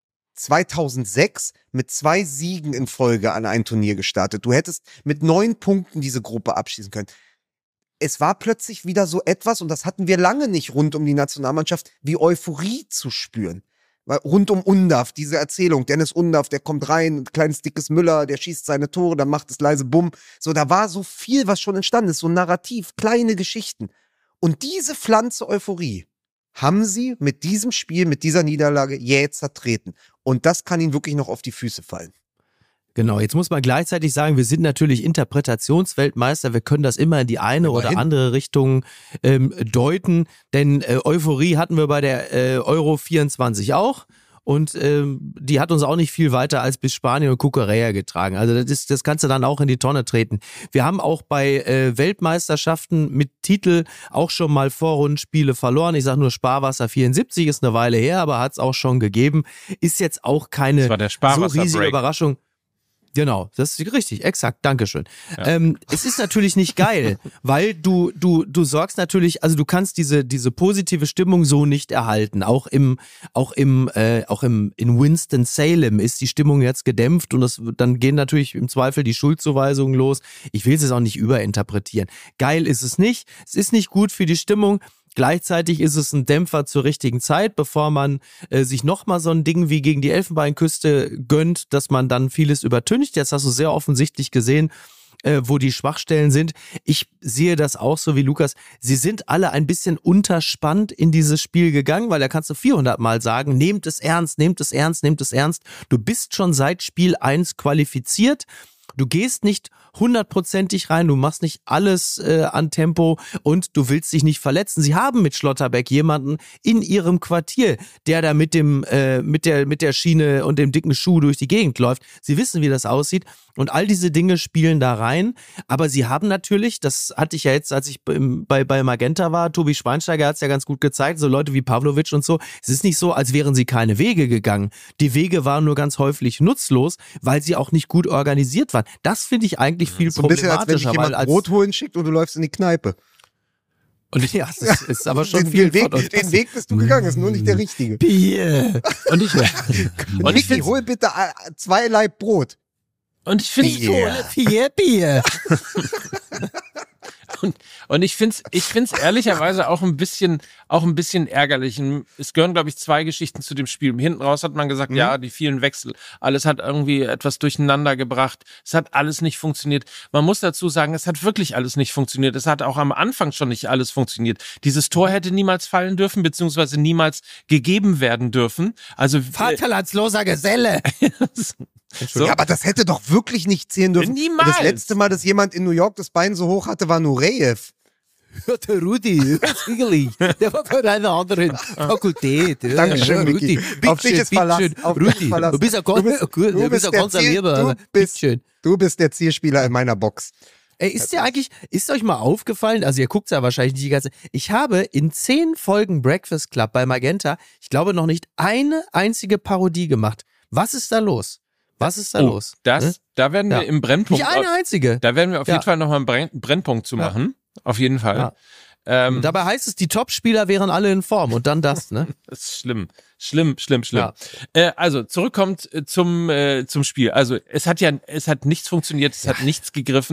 2006 mit 2 Siegen in Folge an ein Turnier gestartet. Du hättest mit 9 Punkten diese Gruppe abschließen können. Es war plötzlich wieder so etwas, und das hatten wir lange nicht rund um die Nationalmannschaft, wie Euphorie zu spüren. Weil rund um Undav, diese Erzählung, Dennis Undav, der kommt rein, ein kleines dickes Müller, der schießt seine Tore, dann macht es leise Bumm. So, da war so viel, was schon entstanden ist, so ein Narrativ, kleine Geschichten. Und diese Pflanze Euphorie haben sie mit diesem Spiel, mit dieser Niederlage jäh zertreten. Und das kann ihnen wirklich noch auf die Füße fallen. Genau, jetzt muss man gleichzeitig sagen, wir sind natürlich Interpretationsweltmeister, wir können das immer in die eine oder andere Richtung deuten, denn Euphorie hatten wir bei der Euro 24 auch. und die hat uns auch nicht viel weiter als bis Spanien und Cucurella getragen. Also das kannst du dann auch in die Tonne treten. Wir haben auch bei Weltmeisterschaften mit Titel auch schon mal Vorrundenspiele verloren. Ich sage nur Sparwasser 74, ist eine Weile her, aber hat es auch schon gegeben. Ist jetzt auch keine Das war der so Sparwasser-Break. riesige Überraschung. Genau, das ist richtig, exakt, Dankeschön. Ja. Es ist natürlich nicht geil, weil du sorgst natürlich, also du kannst diese positive Stimmung so nicht erhalten. Auch in Winston-Salem ist die Stimmung jetzt gedämpft und dann gehen natürlich im Zweifel die Schuldzuweisungen los. Ich will es jetzt auch nicht überinterpretieren. Geil ist es nicht, es ist nicht gut für die Stimmung. Gleichzeitig ist es ein Dämpfer zur richtigen Zeit, bevor man sich nochmal so ein Ding wie gegen die Elfenbeinküste gönnt, dass man dann vieles übertüncht. Jetzt hast du sehr offensichtlich gesehen, wo die Schwachstellen sind. Ich sehe das auch so wie Lukas. Sie sind alle ein bisschen unterspannt in dieses Spiel gegangen, weil da kannst du 400 Mal sagen, nehmt es ernst, nehmt es ernst, nehmt es ernst. Du bist schon seit Spiel 1 qualifiziert. Du gehst nicht 100%ig rein, du machst nicht alles an Tempo und du willst dich nicht verletzen. Sie haben mit Schlotterbeck jemanden in ihrem Quartier, der da mit der Schiene und dem dicken Schuh durch die Gegend läuft. Sie wissen, wie das aussieht und all diese Dinge spielen da rein. Aber sie haben natürlich, das hatte ich ja jetzt, als ich bei Magenta war, Tobi Schweinsteiger hat es ja ganz gut gezeigt, so Leute wie Pavlovic und so. Es ist nicht so, als wären sie keine Wege gegangen. Die Wege waren nur ganz häufig nutzlos, weil sie auch nicht gut organisiert waren. Das finde ich eigentlich viel So ein bisschen, als wenn dich problematischer. jemand Brot holen schickt und du läufst in die Kneipe. Und ja, das ist aber schon Den viel Weg bist du gegangen, ist nur nicht der richtige. Bier. Und ich Niki, hol bitte 2 Laib Brot. Und ich finde Bier. Und ich find's ehrlicherweise auch ein bisschen ärgerlich. Es gehören, glaube ich, 2 Geschichten zu dem Spiel. Hinten raus hat man gesagt, ja, die vielen Wechsel, alles hat irgendwie etwas durcheinander gebracht. Es hat alles nicht funktioniert. Man muss dazu sagen, es hat wirklich alles nicht funktioniert. Es hat auch am Anfang schon nicht alles funktioniert. Dieses Tor hätte niemals fallen dürfen, beziehungsweise niemals gegeben werden dürfen. Also Vaterlandsloser Geselle. So. Ja, aber das hätte doch wirklich nicht zählen dürfen. Niemals. Das letzte Mal, dass jemand in New York das Bein so hoch hatte, war Nureyev. Der Rudi, sicherlich. Der war von einer anderen Fakultät. Dankeschön, Niki. Auf dich ist Verlass. Rudi, du bist ein ganzer Lieber. Du bist der Zielspieler in meiner Box. Ey, ist euch mal aufgefallen, also ihr guckt's ja wahrscheinlich nicht die ganze, ich habe in 10 Folgen Breakfast Club bei Magenta, ich glaube noch nicht eine einzige Parodie gemacht. Was ist da los? Was ist da los? Da werden wir im Brennpunkt. Nicht eine einzige. Da werden wir auf jeden Fall nochmal einen Brennpunkt zu machen. Auf jeden Fall. Ja. Dabei heißt es, die Top-Spieler wären alle in Form und dann das, ne? Das ist schlimm. Schlimm. Ja. Also, zurückkommt zum Spiel. Also, es hat nichts funktioniert, es hat nichts gegriffen.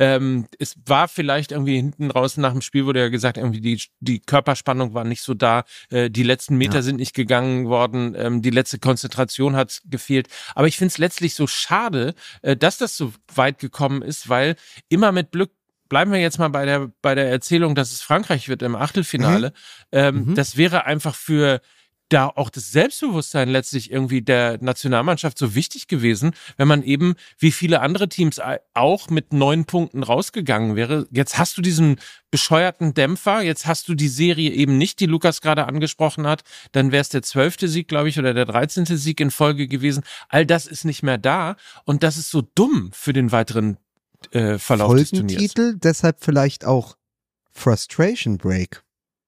Es war vielleicht irgendwie hinten raus nach dem Spiel, wurde ja gesagt, irgendwie die Körperspannung war nicht so da, die letzten Meter sind nicht gegangen worden, die letzte Konzentration hat gefehlt. Aber ich finde es letztlich so schade, dass das so weit gekommen ist, weil immer mit Glück, bleiben wir jetzt mal bei der Erzählung, dass es Frankreich wird im Achtelfinale. Das wäre einfach für da auch das Selbstbewusstsein letztlich irgendwie der Nationalmannschaft so wichtig gewesen, wenn man eben, wie viele andere Teams auch mit 9 Punkten rausgegangen wäre. Jetzt hast du diesen bescheuerten Dämpfer, jetzt hast du die Serie eben nicht, die Lukas gerade angesprochen hat, dann wäre es der 12. Sieg, glaube ich, oder der 13. Sieg in Folge gewesen. All das ist nicht mehr da und das ist so dumm für den weiteren Verlauf des Turniers. Folgentitel, deshalb vielleicht auch Frustration Break.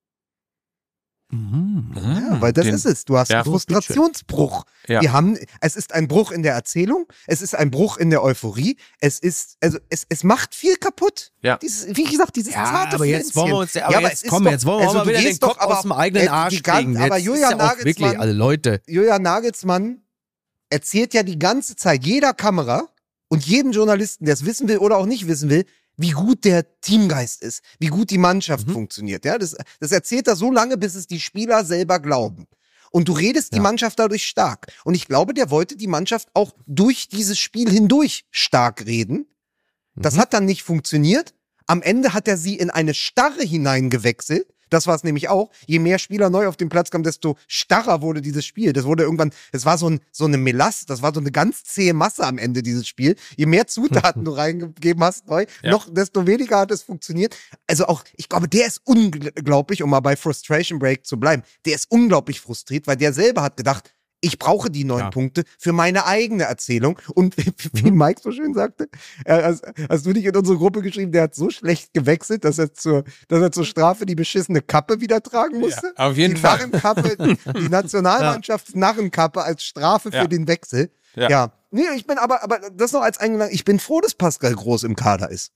Ja, weil das ist es. Du hast einen Frustrationsbruch. Ja. Es ist ein Bruch in der Erzählung, es ist ein Bruch in der Euphorie, es macht viel kaputt. Ja. Wie gesagt, dieses zarte aber jetzt wollen wir uns, Pflänzchen. jetzt wollen wir mal wieder den Kopf aus dem eigenen Arsch kriegen. Aber Jetzt Julian ist ja auch wirklich alle Leute. Julian Nagelsmann erzählt ja die ganze Zeit jeder Kamera und jedem Journalisten, der es wissen will oder auch nicht wissen will, wie gut der Teamgeist ist, wie gut die Mannschaft funktioniert. Ja, das erzählt er so lange, bis es die Spieler selber glauben. Und du redest die Mannschaft dadurch stark. Und ich glaube, der wollte die Mannschaft auch durch dieses Spiel hindurch stark reden. Das hat dann nicht funktioniert. Am Ende hat er sie in eine Starre hineingewechselt. Das war es nämlich auch. Je mehr Spieler neu auf den Platz kamen, desto starrer wurde dieses Spiel. Das wurde irgendwann, es war so eine Melasse, das war so eine ganz zähe Masse am Ende dieses Spiel. Je mehr Zutaten du reingegeben hast neu, desto weniger hat es funktioniert. Also auch, ich glaube, der ist unglaublich, um mal bei Frustration Break zu bleiben, der ist unglaublich frustriert, weil der selber hat gedacht, Ich brauche die 9 Punkte für meine eigene Erzählung. Und wie Mike so schön sagte, hast du nicht in unsere Gruppe geschrieben, der hat so schlecht gewechselt, dass er zur Strafe die beschissene Kappe wieder tragen musste? Ja, auf jeden die Fall. Narrenkappe, die Nationalmannschafts-Narrenkappe als Strafe für den Wechsel. Ja. Nee, ich bin aber das noch als Eingelang, ich bin froh, dass Pascal Groß im Kader ist.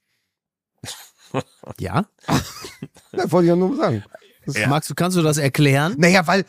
Ja? Das wollte ich ja nur sagen. Kannst du das erklären? Naja, weil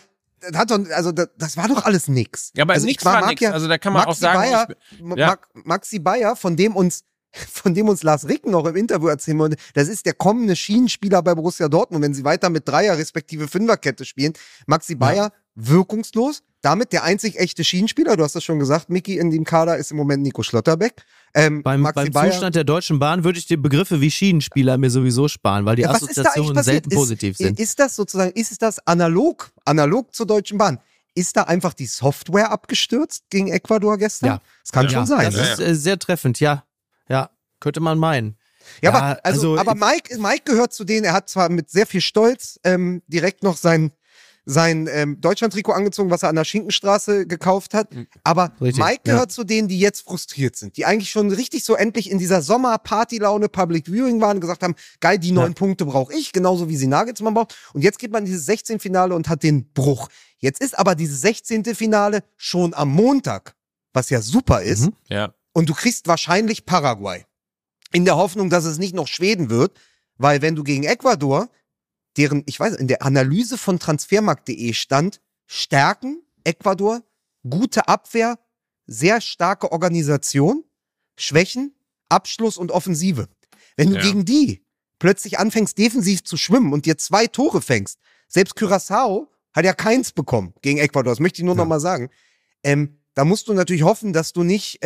das war doch alles nix. Ja, aber nichts war nix. Also da kann man auch sagen, Maxi Bayer, von dem uns Lars Ricken noch im Interview erzählen wollte, das ist der kommende Schienenspieler bei Borussia Dortmund, wenn sie weiter mit Dreier- respektive Fünferkette spielen. Maxi Bayer wirkungslos, damit der einzig echte Schienenspieler, du hast das schon gesagt, Miki, in dem Kader ist im Moment Nico Schlotterbeck. Beim Zustand der Deutschen Bahn würde ich die Begriffe wie Schienenspieler mir sowieso sparen, weil die Assoziationen selten positiv sind. Ist das analog zur Deutschen Bahn? Ist da einfach die Software abgestürzt gegen Ecuador gestern? Ja. Das kann schon sein. Das ist sehr treffend, ja. Ja, könnte man meinen. Ja, aber Mike gehört zu denen, er hat zwar mit sehr viel Stolz direkt noch sein Deutschland-Trikot angezogen, was er an der Schinkenstraße gekauft hat. Aber richtig, Mike gehört zu denen, die jetzt frustriert sind, die eigentlich schon richtig so endlich in dieser Sommer-Party-Laune Public Viewing waren und gesagt haben, geil, die 9 Punkte brauche ich, genauso wie sie Nagelsmann braucht. Und jetzt geht man in dieses 16-Finale und hat den Bruch. Jetzt ist aber dieses 16. Finale schon am Montag, was ja super ist. Ja. Und du kriegst wahrscheinlich Paraguay. In der Hoffnung, dass es nicht noch Schweden wird, weil wenn du gegen Ecuador in der Analyse von transfermarkt.de stand, Stärken, Ecuador, gute Abwehr, sehr starke Organisation, Schwächen, Abschluss und Offensive. Wenn du gegen die plötzlich anfängst, defensiv zu schwimmen und dir 2 Tore fängst, selbst Curaçao hat ja keins bekommen gegen Ecuador, das möchte ich nur noch mal sagen, da musst du natürlich hoffen, dass du nicht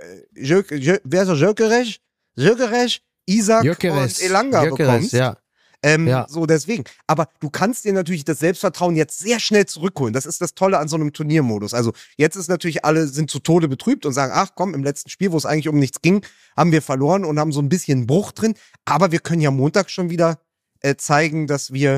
Gyökeres, Isaac und Elanga bekommst. Ja. So deswegen. Aber du kannst dir natürlich das Selbstvertrauen jetzt sehr schnell zurückholen. Das ist das Tolle an so einem Turniermodus. Also jetzt ist natürlich alle sind zu Tode betrübt und sagen, ach komm, im letzten Spiel, wo es eigentlich um nichts ging, haben wir verloren und haben so ein bisschen Bruch drin. Aber wir können ja Montag schon wieder zeigen, dass wir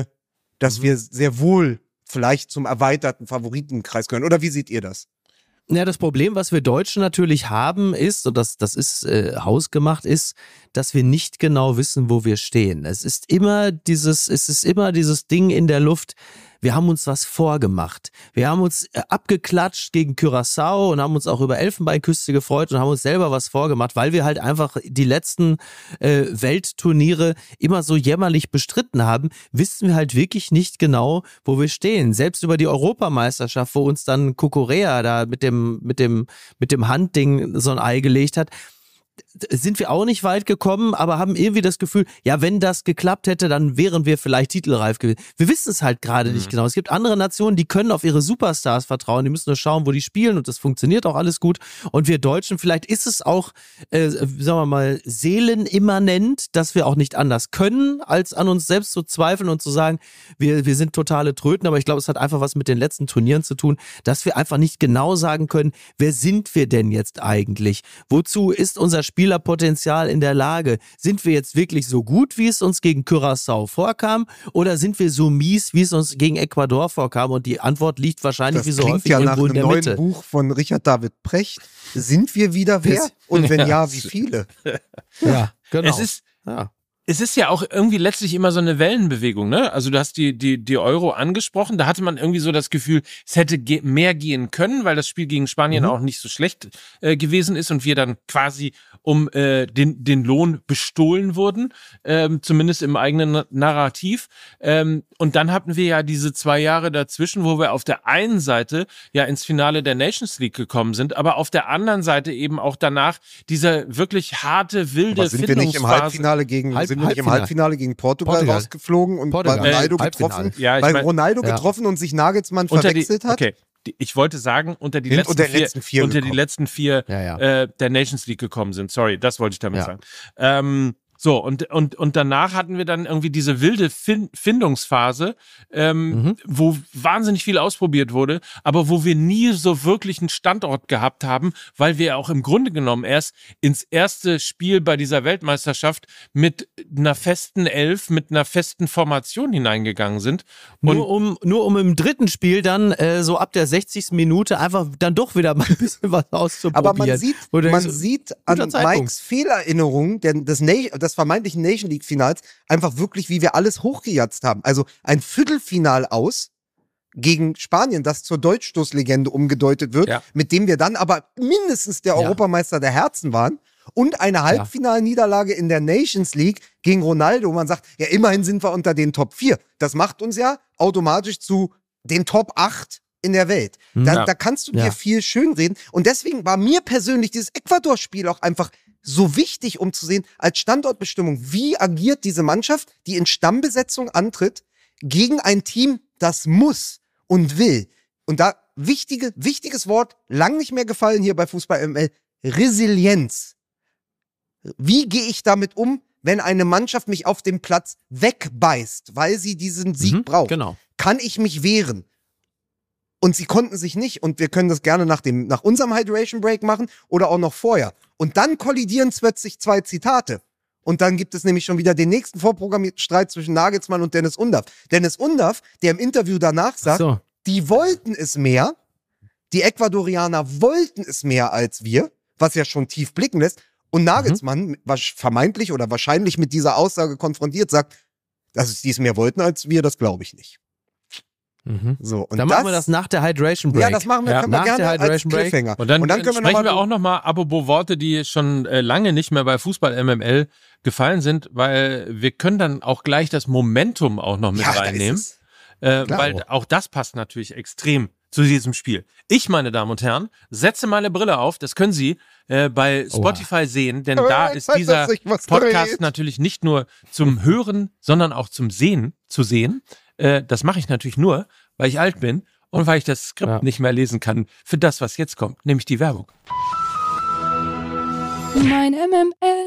sehr wohl vielleicht zum erweiterten Favoritenkreis gehören. Oder wie seht ihr das? Ja, das Problem, was wir Deutschen natürlich haben, ist, und das ist hausgemacht, ist, dass wir nicht genau wissen, wo wir stehen. Es ist immer dieses Ding in der Luft. Wir haben uns was vorgemacht. Wir haben uns abgeklatscht gegen Curaçao und haben uns auch über Elfenbeinküste gefreut und haben uns selber was vorgemacht, weil wir halt einfach die letzten Weltturniere immer so jämmerlich bestritten haben, wissen wir halt wirklich nicht genau, wo wir stehen. Selbst über die Europameisterschaft, wo uns dann Kukurea da mit dem Handding so ein Ei gelegt hat, sind wir auch nicht weit gekommen, aber haben irgendwie das Gefühl, ja, wenn das geklappt hätte, dann wären wir vielleicht titelreif gewesen. Wir wissen es halt gerade nicht genau. Es gibt andere Nationen, die können auf ihre Superstars vertrauen, die müssen nur schauen, wo die spielen und das funktioniert auch alles gut. Und wir Deutschen, vielleicht ist es auch, sagen wir mal, seelenimmanent, dass wir auch nicht anders können, als an uns selbst zu zweifeln und zu sagen, wir sind totale Tröten, aber ich glaube, es hat einfach was mit den letzten Turnieren zu tun, dass wir einfach nicht genau sagen können, wer sind wir denn jetzt eigentlich? Wozu ist unser Spielerpotenzial in der Lage? Sind wir jetzt wirklich so gut, wie es uns gegen Curaçao vorkam? Oder sind wir so mies, wie es uns gegen Ecuador vorkam? Und die Antwort liegt wahrscheinlich wie so häufig irgendwo in der Mitte. Das klingt ja nach einem neuen Buch von Richard David Precht. Sind wir wieder wer? Und wenn ja, wie viele? Ja, genau. Es ist ja auch irgendwie letztlich immer so eine Wellenbewegung, ne? Also du hast die Euro angesprochen, da hatte man irgendwie so das Gefühl, es hätte mehr gehen können, weil das Spiel gegen Spanien auch nicht so schlecht gewesen ist und wir dann quasi um den Lohn bestohlen wurden, zumindest im eigenen Narrativ. Und dann hatten wir ja diese 2 Jahre dazwischen, wo wir auf der einen Seite ja ins Finale der Nations League gekommen sind, aber auf der anderen Seite eben auch danach dieser wirklich harte, wilde aber sind wir nicht im Halbfinale gegen Portugal rausgeflogen und bei Ronaldo getroffen, Ronaldo getroffen und sich Nagelsmann verwechselt hat? Okay, ich wollte sagen, unter die letzten vier der Nations League gekommen sind. Sorry, das wollte ich damit sagen. So, und danach hatten wir dann irgendwie diese wilde Findungsphase, wo wahnsinnig viel ausprobiert wurde, aber wo wir nie so wirklich einen Standort gehabt haben, weil wir auch im Grunde genommen erst ins erste Spiel bei dieser Weltmeisterschaft mit einer festen Elf, mit einer festen Formation hineingegangen sind. Nur um im dritten Spiel dann so ab der 60. Minute einfach dann doch wieder mal ein bisschen was auszuprobieren. Aber man sieht an Mikes Fehlerinnerungen des vermeintlichen Nation League Finals einfach wirklich, wie wir alles hochgejatzt haben. Also ein Viertelfinal aus gegen Spanien, das zur Deutschstoßlegende umgedeutet wird, mit dem wir dann aber mindestens der Europameister der Herzen waren. Und eine Halbfinalniederlage in der Nations League gegen Ronaldo, wo man sagt, ja, immerhin sind wir unter den Top 4. Das macht uns ja automatisch zu den Top 8 in der Welt. Da kannst du dir viel schönreden. Und deswegen war mir persönlich dieses Ecuador-Spiel auch einfach so wichtig, um zu sehen, als Standortbestimmung, wie agiert diese Mannschaft, die in Stammbesetzung antritt, gegen ein Team, das muss und will. Und da wichtiges Wort, lang nicht mehr gefallen hier bei Fußball ML, Resilienz. Wie gehe ich damit um, wenn eine Mannschaft mich auf dem Platz wegbeißt, weil sie diesen Sieg braucht? Genau. Kann ich mich wehren? Und sie konnten sich nicht. Und wir können das gerne nach unserem Hydration Break machen oder auch noch vorher. Und dann kollidieren plötzlich zwei Zitate. Und dann gibt es nämlich schon wieder den nächsten vorprogrammierten Streit zwischen Nagelsmann und Dennis Undaff. Dennis Undaff, der im Interview danach sagt, die wollten es mehr, die Ecuadorianer wollten es mehr als wir, was ja schon tief blicken lässt. Und Nagelsmann, vermeintlich oder wahrscheinlich mit dieser Aussage konfrontiert, sagt, dass die es mehr wollten als wir, das glaube ich nicht. So, und dann machen wir das nach der Hydration Break. Ja, das machen wir, können wir gerne als Cliffhanger. Und dann können wir auch nochmal, apropos Worte, die schon lange nicht mehr bei Fußball MML gefallen sind, weil wir können dann auch gleich das Momentum auch noch mit reinnehmen. Weil auch das passt natürlich extrem zu diesem Spiel. Ich, meine Damen und Herren, setze meine Brille auf, das können Sie bei Spotify sehen, denn da ist dieser Podcast natürlich nicht nur zum Hören, sondern auch zum Sehen zu sehen. Das mache ich natürlich nur, weil ich alt bin und weil ich das Skript nicht mehr lesen kann für das, was jetzt kommt, nämlich die Werbung. Mein MML.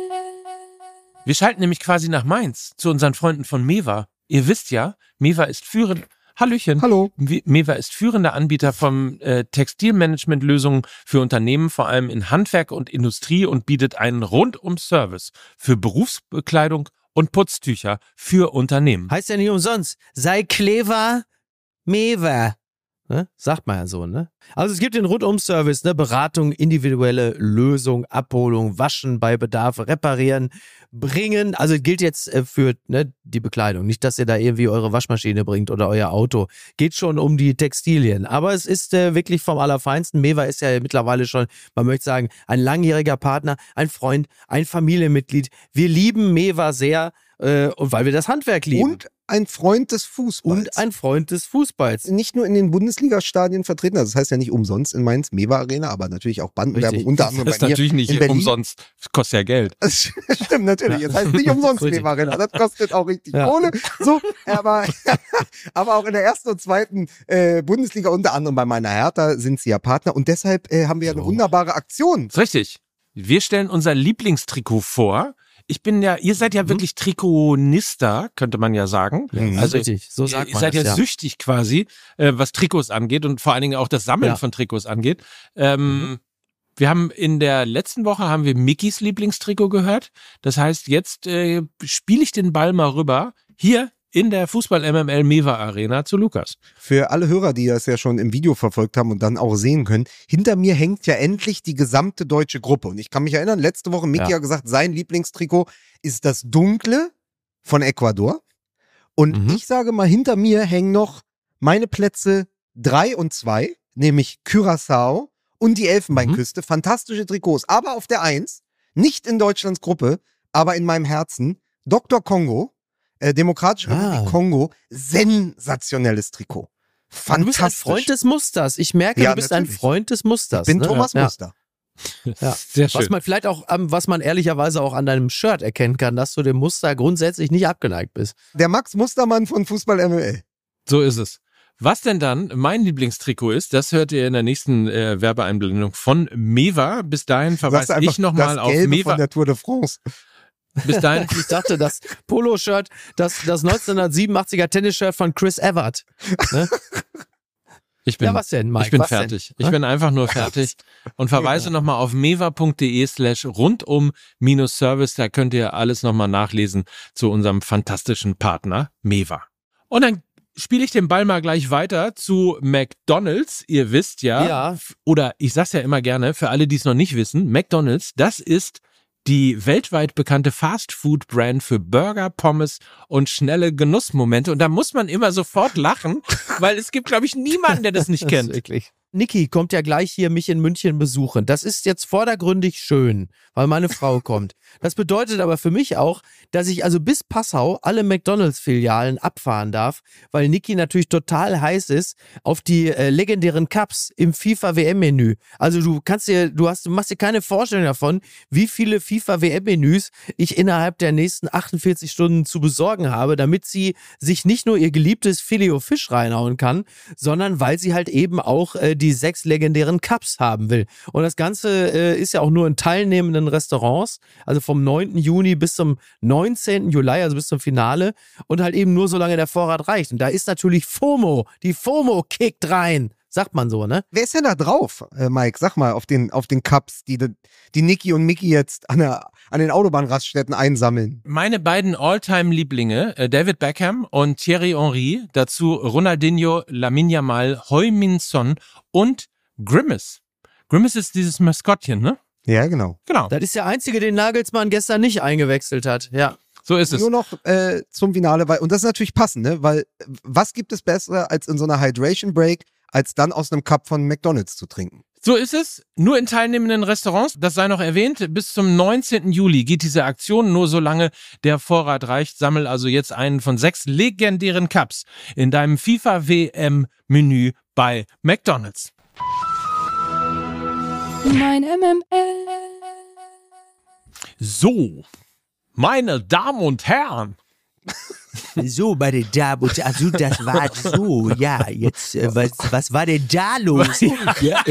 Wir schalten nämlich quasi nach Mainz zu unseren Freunden von Mewa. Ihr wisst ja, Mewa ist führend. Hallöchen. Hallo. Mewa ist führender Anbieter von Textilmanagement-Lösungen für Unternehmen, vor allem in Handwerk und Industrie, und bietet einen Rundum-Service für Berufsbekleidung und Putztücher für Unternehmen. Heißt ja nicht umsonst. Sei clever, Mewa. Ne? Sagt man ja so, ne? Also es gibt den Rundum-Service, ne? Beratung, individuelle Lösung, Abholung, Waschen bei Bedarf, Reparieren, Bringen. Also gilt jetzt für die Bekleidung. Nicht, dass ihr da irgendwie eure Waschmaschine bringt oder euer Auto. Geht schon um die Textilien. Aber es ist wirklich vom Allerfeinsten. Mewa ist ja mittlerweile schon, man möchte sagen, ein langjähriger Partner, ein Freund, ein Familienmitglied. Wir lieben Mewa sehr, und weil wir das Handwerk lieben. Und ein Freund des Fußballs. Nicht nur in den Bundesliga-Stadien vertreten, also das heißt ja nicht umsonst in Mainz, Mewa Arena, aber natürlich auch Bandenwerbung, unter anderem bei mir. Das ist natürlich nicht umsonst, das kostet ja Geld. Das stimmt natürlich, das heißt nicht umsonst Mewa Arena, das kostet auch richtig Kohle. So, aber auch in der ersten und zweiten Bundesliga, unter anderem bei meiner Hertha, sind sie ja Partner, und deshalb haben wir ja eine wunderbare Aktion. Das ist richtig. Wir stellen unser Lieblingstrikot vor. Ihr seid ja wirklich Trikotnista, könnte man ja sagen. Ja, also richtig, so sagt man. Ihr seid ja süchtig quasi, was Trikots angeht und vor allen Dingen auch das Sammeln von Trikots angeht. Wir haben in der letzten Woche Mickys Lieblingstrikot gehört. Das heißt, jetzt spiele ich den Ball mal rüber. Hier in der Fußball-MML Mewa Arena zu Lukas. Für alle Hörer, die das ja schon im Video verfolgt haben und dann auch sehen können, hinter mir hängt ja endlich die gesamte deutsche Gruppe. Und ich kann mich erinnern, letzte Woche Micky hat gesagt, sein Lieblingstrikot ist das Dunkle von Ecuador. Und ich sage mal, hinter mir hängen noch meine Plätze 3 und 2, nämlich Curaçao und die Elfenbeinküste. Fantastische Trikots. Aber auf der 1, nicht in Deutschlands Gruppe, aber in meinem Herzen, Dr. Kongo. Demokratische Republik Kongo, sensationelles Trikot. Fantastisch. Du bist ein Freund des Musters. Ich merke, du bist ein Freund des Musters. Ich bin Thomas Muster. Ja. Sehr schön. Was man vielleicht auch, was man ehrlicherweise auch an deinem Shirt erkennen kann, dass du dem Muster grundsätzlich nicht abgeneigt bist. Der Max Mustermann von Fußball MML. So ist es. Was denn dann mein Lieblingstrikot ist, das hört ihr in der nächsten Werbeeinblendung von Mewa. Bis dahin verweise ich nochmal auf Gelbe Mewa. Von der Tour de France. Bis dahin. Ich dachte, das Poloshirt, das 1987er Tennisshirt von Chris Evert. Ne? Ja, was denn, Mike? Ich bin Was fertig. denn? Ich bin einfach nur fertig und verweise nochmal auf meva.de/rundum-service. Da könnt ihr alles nochmal nachlesen zu unserem fantastischen Partner Meva. Und dann spiele ich den Ball mal gleich weiter zu McDonald's. Ihr wisst ja, oder ich sag's ja immer gerne, für alle, die es noch nicht wissen, McDonald's, das ist die weltweit bekannte Fast-Food-Brand für Burger, Pommes und schnelle Genussmomente. Und da muss man immer sofort lachen, weil es gibt, glaube ich, niemanden, der das nicht kennt. Das ist wirklich. Niki kommt ja gleich hier mich in München besuchen. Das ist jetzt vordergründig schön, weil meine Frau kommt. Das bedeutet aber für mich auch, dass ich also bis Passau alle McDonalds-Filialen abfahren darf, weil Niki natürlich total heiß ist auf die legendären Cups im FIFA-WM-Menü. Also du machst dir keine Vorstellung davon, wie viele FIFA-WM-Menüs ich innerhalb der nächsten 48 Stunden zu besorgen habe, damit sie sich nicht nur ihr geliebtes Filet-O-Fish reinhauen kann, sondern weil sie halt eben auch die 6 legendären Cups haben will. Und das Ganze ist ja auch nur in teilnehmenden Restaurants, also vom 9. Juni bis zum 19. Juli, also bis zum Finale und halt eben nur solange der Vorrat reicht. Und da ist natürlich FOMO, die FOMO kickt rein. Sagt man so, ne? Wer ist denn da drauf, Mike? Sag mal, auf den Cups, die Niki und Miki jetzt an den Autobahnraststätten einsammeln. Meine beiden All-Time-Lieblinge, David Beckham und Thierry Henry, dazu Ronaldinho, Lamine Yamal, Heung-min Son und Grimace. Grimace ist dieses Maskottchen, ne? Ja, genau. Das ist der einzige, den Nagelsmann gestern nicht eingewechselt hat, ja. So ist es. Nur noch zum Finale, und das ist natürlich passend, ne? Weil was gibt es besser als in so einer Hydration Break, als dann aus einem Cup von McDonald's zu trinken? So ist es. Nur in teilnehmenden Restaurants, das sei noch erwähnt, bis zum 19. Juli geht diese Aktion, nur solange der Vorrat reicht. Sammel also jetzt einen von 6 legendären Cups in deinem FIFA-WM-Menü bei McDonald's. Mein MML. So, meine Damen und Herren. So, meine Damen und Herren, also das war so, ja, jetzt, was war denn da los? Ja,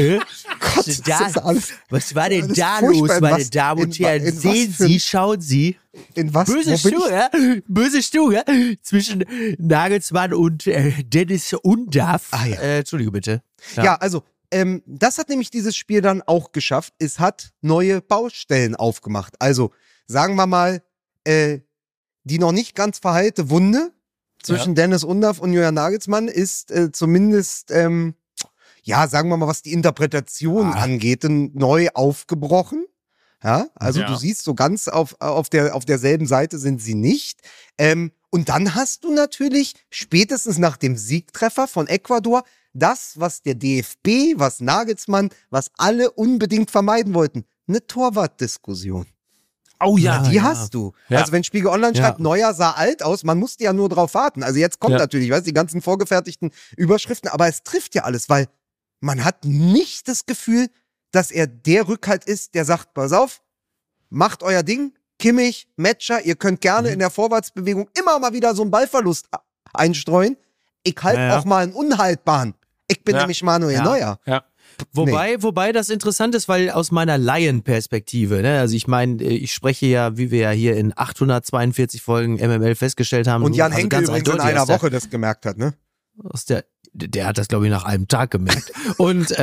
was war denn da los, meine Damen und Herren? Sehen Sie, schauen Sie. In was? Böse Stimmung, ja? Zwischen Nagelsmann und Dennis Undaff. Ah, ja. Entschuldige bitte. Ja, also, das hat nämlich dieses Spiel dann auch geschafft. Es hat neue Baustellen aufgemacht. Also, sagen wir mal, die noch nicht ganz verheilte Wunde zwischen Dennis Undaff und Julian Nagelsmann ist zumindest, sagen wir mal, was die Interpretation angeht, neu aufgebrochen. Ja, also du siehst, so ganz auf derselben Seite sind sie nicht. Und dann hast du natürlich spätestens nach dem Siegtreffer von Ecuador das, was der DFB, was Nagelsmann, was alle unbedingt vermeiden wollten, eine Torwartdiskussion. Oh ja, die hast du. Ja. Also wenn Spiegel Online schreibt, Neuer sah alt aus, man musste ja nur drauf warten. Also jetzt kommt natürlich, weißt du, die ganzen vorgefertigten Überschriften, aber es trifft ja alles, weil man hat nicht das Gefühl, dass er der Rückhalt ist, der sagt, pass auf, macht euer Ding, Kimmich, Metscher, ihr könnt gerne in der Vorwärtsbewegung immer mal wieder so einen Ballverlust einstreuen. Ich halte auch mal einen unhaltbaren. Ich bin nämlich Manuel Neuer. Ja. Wobei das interessant ist, weil aus meiner Laienperspektive, ne, also ich meine, ich spreche ja, wie wir ja hier in 842 Folgen MML festgestellt haben. Und Jan also Henkel übrigens in einer Woche das gemerkt hat, ne? Der hat das, glaube ich, nach einem Tag gemerkt. Und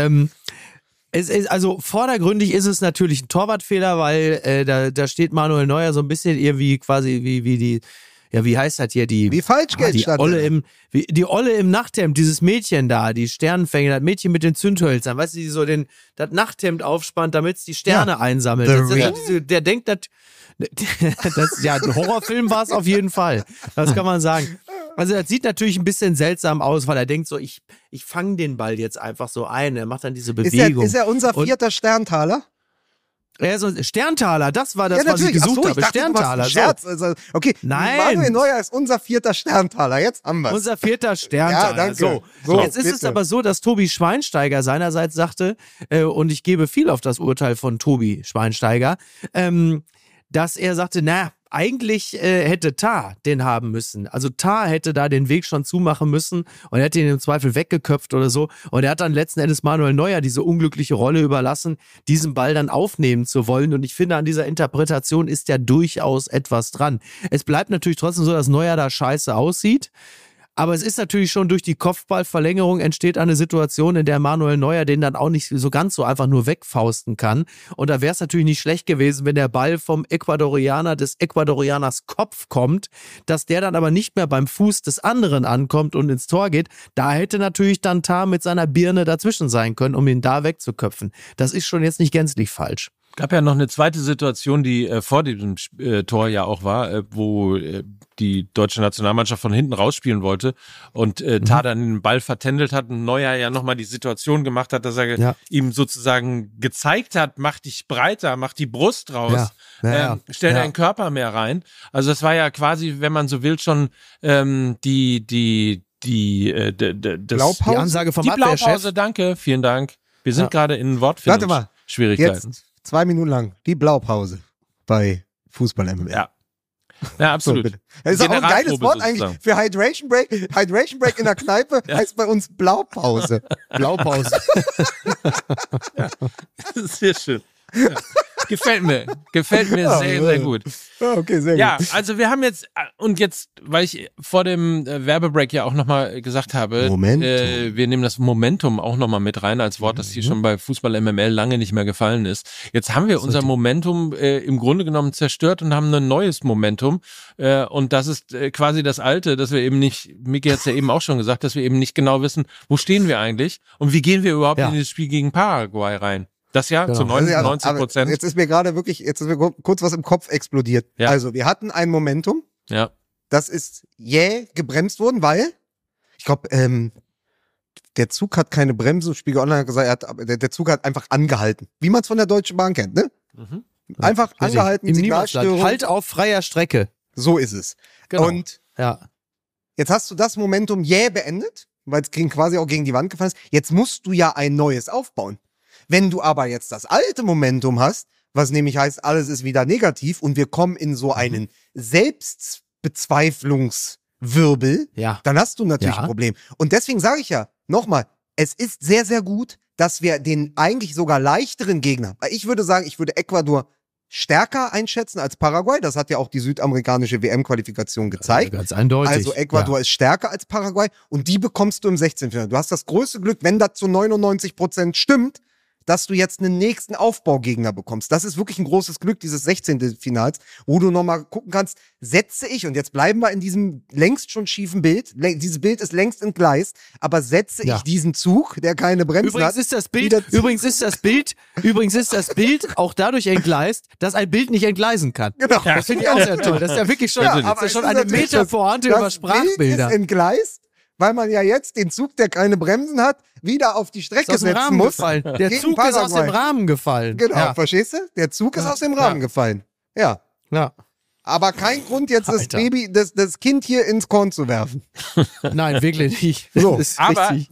also vordergründig ist es natürlich ein Torwartfehler, weil da steht Manuel Neuer so ein bisschen irgendwie quasi wie die, ja, wie heißt das hier? Wie Falschgeld die Olle im Nachthemd, dieses Mädchen da, die Sternenfänger, das Mädchen mit den Zündhölzern, weißt du, die so das Nachthemd aufspannt, damit es die Sterne einsammelt. Der denkt, ein Horrorfilm war es auf jeden Fall. Das kann man sagen. Also das sieht natürlich ein bisschen seltsam aus, weil er denkt so, ich fange den Ball jetzt einfach so ein. Er macht dann diese Bewegung. Ist er unser 4. Sterntaler? Sterntaler, das war das, was ich gesucht habe. Sterntaler. Scherz. Also, okay, nein. Manuel Neuer ist unser 4. Sterntaler. Jetzt haben wir es. Unser 4. Sterntaler. Ja, danke. So, jetzt ist es aber so, dass Tobi Schweinsteiger seinerseits sagte, und ich gebe viel auf das Urteil von Tobi Schweinsteiger, dass er sagte, eigentlich hätte Tah den haben müssen. Also Tah hätte da den Weg schon zumachen müssen und er hätte ihn im Zweifel weggeköpft oder so. Und er hat dann letzten Endes Manuel Neuer diese unglückliche Rolle überlassen, diesen Ball dann aufnehmen zu wollen. Und ich finde, an dieser Interpretation ist ja durchaus etwas dran. Es bleibt natürlich trotzdem so, dass Neuer da scheiße aussieht. Aber es ist natürlich schon durch die Kopfballverlängerung entsteht eine Situation, in der Manuel Neuer den dann auch nicht so ganz so einfach nur wegfausten kann. Und da wäre es natürlich nicht schlecht gewesen, wenn der Ball vom Ecuadorianer des Ecuadorianers Kopf kommt, dass der dann aber nicht mehr beim Fuß des anderen ankommt und ins Tor geht. Da hätte natürlich dann Tah mit seiner Birne dazwischen sein können, um ihn da wegzuköpfen. Das ist schon jetzt nicht gänzlich falsch. Gab ja noch eine zweite Situation, die vor diesem Tor ja auch war, wo die deutsche Nationalmannschaft von hinten rausspielen wollte und Tah dann den Ball vertändelt hat und Neuer ja nochmal die Situation gemacht hat, dass er ihm sozusagen gezeigt hat, mach dich breiter, mach die Brust raus, stell deinen Körper mehr rein. Also das war ja quasi, wenn man so will, schon die Blaupause? Die Ansage vom die Abwehrchef. Blaupause, danke, vielen Dank. Wir sind gerade in Wortfindungsschwierigkeiten. Jetzt 2 Minuten lang die Blaupause bei Fußball MML. Ja, absolut. So, das ist auch ein geiles Wort eigentlich für Hydration Break. Hydration Break in der Kneipe heißt bei uns Blaupause. Blaupause. Das ist sehr schön. Ja. Gefällt mir sehr, sehr gut. Okay, sehr gut. Ja, also wir haben jetzt, weil ich vor dem Werbebreak ja auch nochmal gesagt habe, wir nehmen das Momentum auch nochmal mit rein als Wort, das hier schon bei Fußball MML lange nicht mehr gefallen ist. Jetzt haben wir unser Momentum im Grunde genommen zerstört und haben ein neues Momentum und das ist quasi das alte, dass wir eben nicht, Miki hat es ja eben auch schon gesagt, dass wir eben nicht genau wissen, wo stehen wir eigentlich und wie gehen wir überhaupt in das Spiel gegen Paraguay rein. Das ja, zu 90%. Jetzt ist mir gerade kurz was im Kopf explodiert. Ja. Also, wir hatten ein Momentum. Ja. Das ist gebremst worden, weil, ich glaube, der Zug hat keine Bremse. Spiegel Online hat gesagt, der Zug hat einfach angehalten. Wie man es von der Deutschen Bahn kennt, ne? Mhm. Einfach angehalten, im Signalstörung. Halt auf freier Strecke. So ist es. Genau. Und jetzt hast du das Momentum beendet, weil es quasi auch gegen die Wand gefallen ist. Jetzt musst du ja ein neues aufbauen. Wenn du aber jetzt das alte Momentum hast, was nämlich heißt, alles ist wieder negativ und wir kommen in so einen Selbstbezweiflungswirbel, dann hast du natürlich ein Problem. Und deswegen sage ich ja, nochmal, es ist sehr, sehr gut, dass wir den eigentlich sogar leichteren Gegner, weil ich würde sagen, ich würde Ecuador stärker einschätzen als Paraguay. Das hat ja auch die südamerikanische WM-Qualifikation gezeigt. Ganz eindeutig. Also Ecuador ist stärker als Paraguay und die bekommst du im 16. Du hast das größte Glück, wenn das zu 99% stimmt, dass du jetzt einen nächsten Aufbaugegner bekommst. Das ist wirklich ein großes Glück dieses 16. Finals, wo du nochmal gucken kannst, setze ich, und jetzt bleiben wir in diesem längst schon schiefen Bild, dieses Bild ist längst entgleist, aber setze ich diesen Zug, der keine Bremsen hat. Übrigens ist das Bild auch dadurch entgleist, dass ein Bild nicht entgleisen kann. Genau. Das finde ich auch sehr toll. Das ist ja wirklich schon, das ist schon eine Metapointe über Sprachbilder. Bild ist entgleist, weil man ja jetzt den Zug, der keine Bremsen hat, wieder auf die Strecke setzen muss. Der Zug ist aus dem Rahmen gefallen. Genau, verstehst du? Der Zug ist aus dem Rahmen gefallen. Ja. Aber kein Grund, jetzt das Baby, das Kind hier ins Korn zu werfen. Nein, wirklich nicht. So. Aber ich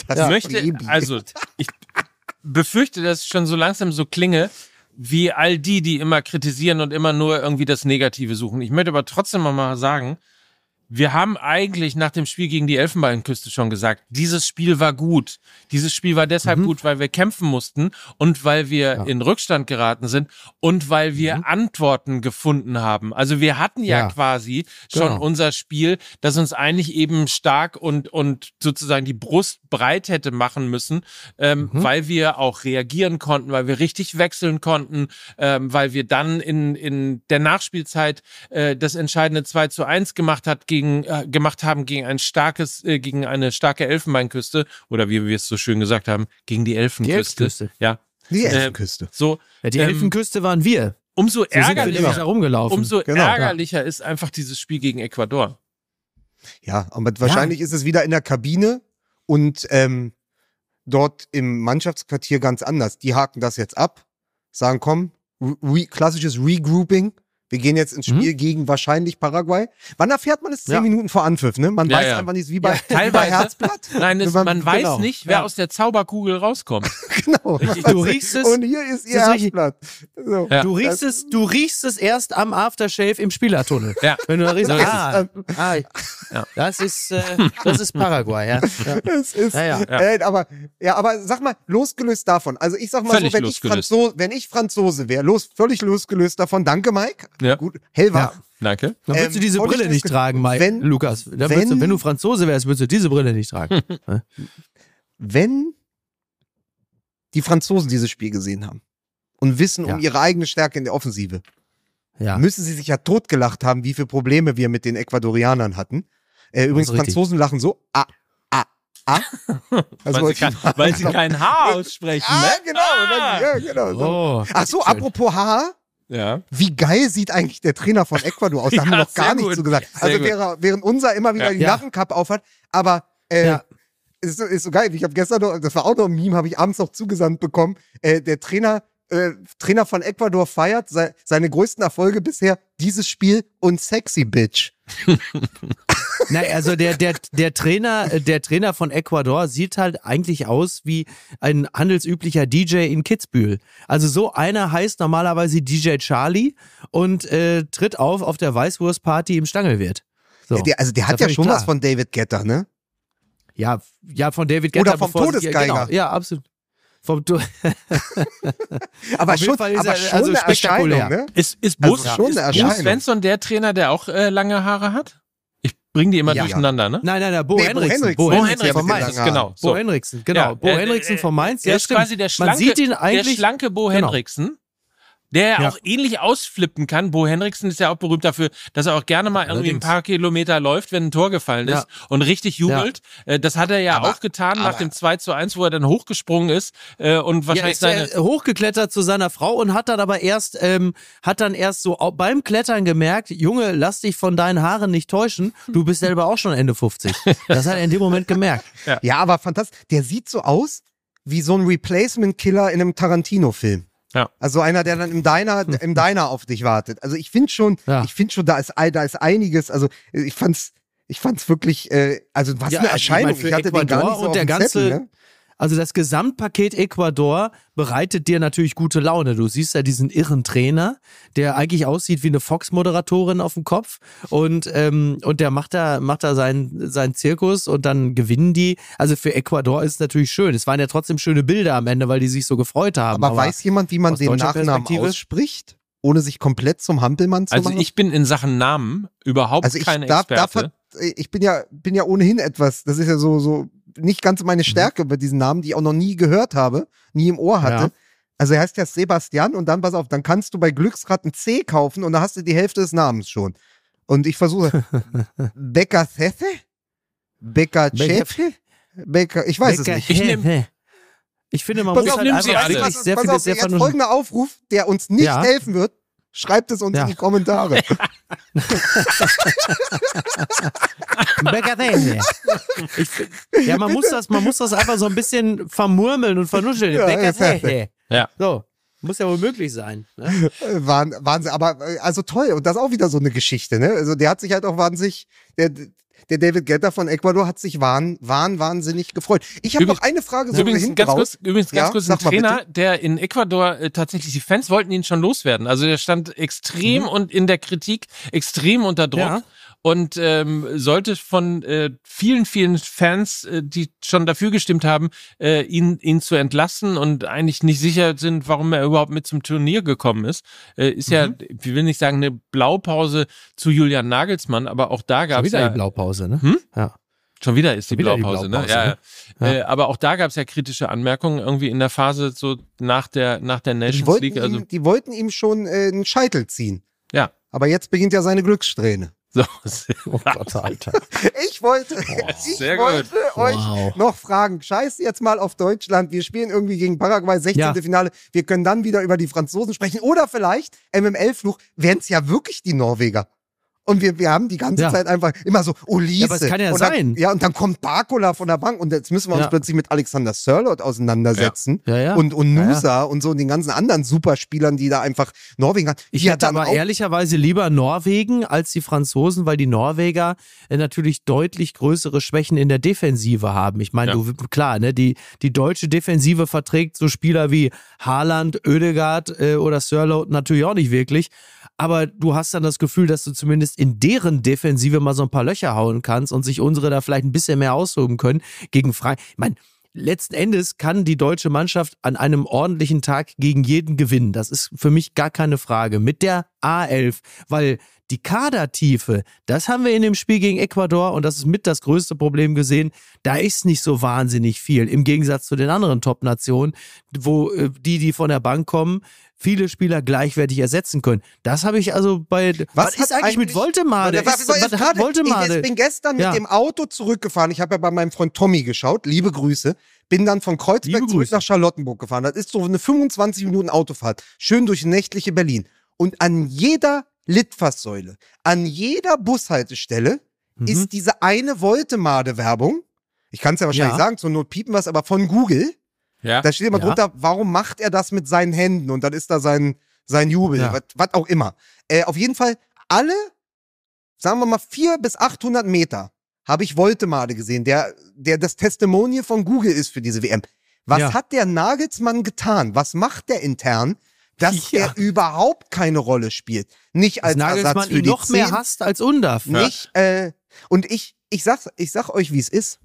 befürchte, dass ich schon so langsam so klinge, wie all die immer kritisieren und immer nur irgendwie das Negative suchen. Ich möchte aber trotzdem mal sagen, wir haben eigentlich nach dem Spiel gegen die Elfenbeinküste schon gesagt, dieses Spiel war gut. Dieses Spiel war deshalb gut, weil wir kämpfen mussten und weil wir in Rückstand geraten sind und weil wir Antworten gefunden haben. Also wir hatten ja quasi schon unser Spiel, das uns eigentlich eben stark und sozusagen die Brust breit hätte machen müssen, weil wir auch reagieren konnten, weil wir richtig wechseln konnten, weil wir dann in der Nachspielzeit das entscheidende 2:1 gemacht haben gegen eine starke Elfenbeinküste, oder wie wir es so schön gesagt haben, gegen die Elfenküste. Ja. Die Elfenküste. Die Elfenküste waren wir. Umso ärgerlicher, herumgelaufen. Ärgerlicher ist einfach dieses Spiel gegen Ecuador. Ja, aber wahrscheinlich ist es wieder in der Kabine und dort im Mannschaftsquartier ganz anders. Die haken das jetzt ab, sagen, komm, klassisches Regrouping. Wir gehen jetzt ins Spiel gegen wahrscheinlich Paraguay. Wann erfährt man es? 10 Minuten vor Anpfiff, ne? Man weiß einfach nicht, wie bei Herzblatt. Nein, man weiß nicht, wer aus der Zauberkugel rauskommt. Genau. Du riechst es. Und hier ist ihr Herzblatt. So. Ja. Du riechst es erst am Aftershave im Spielertunnel. Ja. Wenn du da riechst, Ja. das ist Paraguay, ja. Es ist, aber sag mal, losgelöst davon. Also ich sag mal Völlig so, wenn ich Franzose wäre, völlig losgelöst davon. Danke, Mike. Ja. Gut, hellwach. Danke. Dann würdest du diese völlig Brille nicht tragen, Mike. Lukas. Wenn du Franzose wärst, würdest du diese Brille nicht tragen. Wenn die Franzosen dieses Spiel gesehen haben und wissen um ihre eigene Stärke in der Offensive, müssen sie sich ja totgelacht haben, wie viele Probleme wir mit den Ecuadorianern hatten. Übrigens, Franzosen lachen so, also weil sie kein H aussprechen, ne? Genau. So. Ach so, apropos H. Ja. Wie geil sieht eigentlich der Trainer von Ecuador aus? Da haben wir noch gar nichts zu gesagt. Also während unser immer wieder die Narrenkappe aufhat, aber ist so geil. Ich habe gestern noch, das war auch noch ein Meme, habe ich abends noch zugesandt bekommen. Der Trainer von Ecuador feiert seine größten Erfolge bisher, dieses Spiel und Sexy Bitch. Nein, also der Trainer von Ecuador sieht halt eigentlich aus wie ein handelsüblicher DJ in Kitzbühel. Also so einer heißt normalerweise DJ Charlie und tritt auf der Weißwurstparty im Stangelwirt. So. Der hat ja schon was von David Guetta, ne? Ja, von David Guetta. Oder vom Todesgeiger. Genau, ja, absolut. aber schon eine Erscheinung, ne? Ist Bruce Svensson der Trainer, der auch lange Haare hat? Ich bringe die immer durcheinander, ne? Nein, Bo Henriksen. Bo Henriksen von Mainz. Genau. Bo Henriksen, genau. Bo Henriksen von Mainz. Der ist quasi der schlanke Bo Henriksen. Der ja auch ähnlich ausflippen kann. Bo Henriksen ist ja auch berühmt dafür, dass er auch gerne mal irgendwie ein paar Kilometer läuft, wenn ein Tor gefallen ist und richtig jubelt. Ja. Das hat er ja auch getan nach dem 2:1, wo er dann hochgesprungen ist und wahrscheinlich ist hochgeklettert zu seiner Frau und hat dann aber erst so beim Klettern gemerkt, Junge, lass dich von deinen Haaren nicht täuschen, du bist selber auch schon Ende 50. Das hat er in dem Moment gemerkt. Ja, aber fantastisch. Der sieht so aus wie so ein Replacement-Killer in einem Tarantino-Film. Ja. Also einer, der dann im Diner auf dich wartet. Also ich finde schon, da ist einiges, also ich fand's wirklich, also was eine Erscheinung. Ich hatte den gar nicht so auf dem Zettel, ne? Also das Gesamtpaket Ecuador bereitet dir natürlich gute Laune. Du siehst ja diesen irren Trainer, der eigentlich aussieht wie eine Fox-Moderatorin auf dem Kopf und der macht da seinen Zirkus und dann gewinnen die. Also für Ecuador ist es natürlich schön. Es waren ja trotzdem schöne Bilder am Ende, weil die sich so gefreut haben. Aber weiß jemand, wie man den Nachnamen ausspricht, ohne sich komplett zum Hampelmann zu machen? Also ich bin in Sachen Namen überhaupt kein Experte. Ich bin ja ohnehin etwas, das ist ja so nicht ganz meine Stärke bei diesen Namen, die ich auch noch nie gehört habe, nie im Ohr hatte. Ja. Also er heißt ja Sebastian und dann, pass auf, dann kannst du bei Glücksrad ein C kaufen und dann hast du die Hälfte des Namens schon. Und ich versuche, Becker Cefe? Becker Cefe? Becker, ich weiß es nicht. Ich finde, man muss halt einfach wirklich sehr viel jetzt folgender Aufruf, der uns nicht helfen wird, schreibt es uns in die Kommentare. Man muss das einfach so ein bisschen vermurmeln und vernuscheln. Ja. So, muss ja wohl möglich sein. Ne? Wahnsinn, aber also toll. Und das ist auch wieder so eine Geschichte, ne? Also der hat sich halt auch wahnsinnig, der David Guetta von Ecuador hat sich wahnsinnig gefreut. Ich habe noch eine Frage. Übrigens ganz kurz, ein Trainer, der in Ecuador tatsächlich, die Fans wollten ihn schon loswerden. Also der stand extrem und in der Kritik extrem unter Druck und sollte von vielen Fans, die schon dafür gestimmt haben, ihn zu entlassen und eigentlich nicht sicher sind, warum er überhaupt mit zum Turnier gekommen ist. Ist ja, ich will nicht sagen, eine Blaupause zu Julian Nagelsmann, aber auch da gab es ja die Blaupause, ne? Ja. Schon wieder ist die Blaupause, ne? Ja. Aber auch da gab es ja kritische Anmerkungen irgendwie in der Phase so nach der Nations League. Die wollten ihm schon einen Scheitel ziehen. Ja. Aber jetzt beginnt ja seine Glückssträhne. So. Oh Gott, Alter. Ich wollte euch noch fragen, scheiß jetzt mal auf Deutschland, wir spielen irgendwie gegen Paraguay, 16. Finale, wir können dann wieder über die Franzosen sprechen oder vielleicht, MML-Fluch, wären es ja wirklich die Norweger. Und wir haben die ganze Zeit einfach immer so Ulisse. Ja, aber es kann ja und dann, sein. Ja, und dann kommt Barcola von der Bank und jetzt müssen wir uns plötzlich mit Alexander Sørloth auseinandersetzen. Ja. Und Nusa und so und den ganzen anderen Superspielern, die da einfach Norwegen hat. Ich hätte aber ehrlicherweise lieber Norwegen als die Franzosen, weil die Norweger natürlich deutlich größere Schwächen in der Defensive haben. Ich meine, klar, ne, die deutsche Defensive verträgt so Spieler wie Haaland, Ødegaard oder Sørloth natürlich auch nicht wirklich. Aber du hast dann das Gefühl, dass du zumindest in deren Defensive mal so ein paar Löcher hauen kannst und sich unsere da vielleicht ein bisschen mehr austoben können gegen Frankreich. Ich meine, letzten Endes kann die deutsche Mannschaft an einem ordentlichen Tag gegen jeden gewinnen. Das ist für mich gar keine Frage. Mit der A11, weil die Kadertiefe, das haben wir in dem Spiel gegen Ecuador und das ist mit das größte Problem gesehen. Da ist nicht so wahnsinnig viel. Im Gegensatz zu den anderen Top-Nationen, wo die von der Bank kommen, viele Spieler gleichwertig ersetzen können. Das habe ich also bei... Was ist eigentlich mit Woltemade? Was hat Woltemade? Ich bin gestern mit dem Auto zurückgefahren. Ich habe ja bei meinem Freund Tommy geschaut. Liebe Grüße. Bin dann von Kreuzberg zurück nach Charlottenburg gefahren. Das ist so eine 25 Minuten Autofahrt. Schön durch nächtliche Berlin. Und an jeder Litfaßsäule, an jeder Bushaltestelle ist diese eine Woltemade-Werbung. Ich kann es ja wahrscheinlich sagen, zur Not piepen wir es, aber von Google. Ja. Da steht immer drunter, warum macht er das mit seinen Händen? Und dann ist da sein Jubel, was auch immer. Auf jeden Fall alle, sagen wir mal 400 bis 800 Meter habe ich Woltemade gesehen, der das Testimonial von Google ist für diese WM. Was hat der Nagelsmann getan? Was macht der intern, dass er überhaupt keine Rolle spielt? Nicht als Ersatz für die noch mehr hasst als Undav. Nicht, und ich sag euch, wie es ist.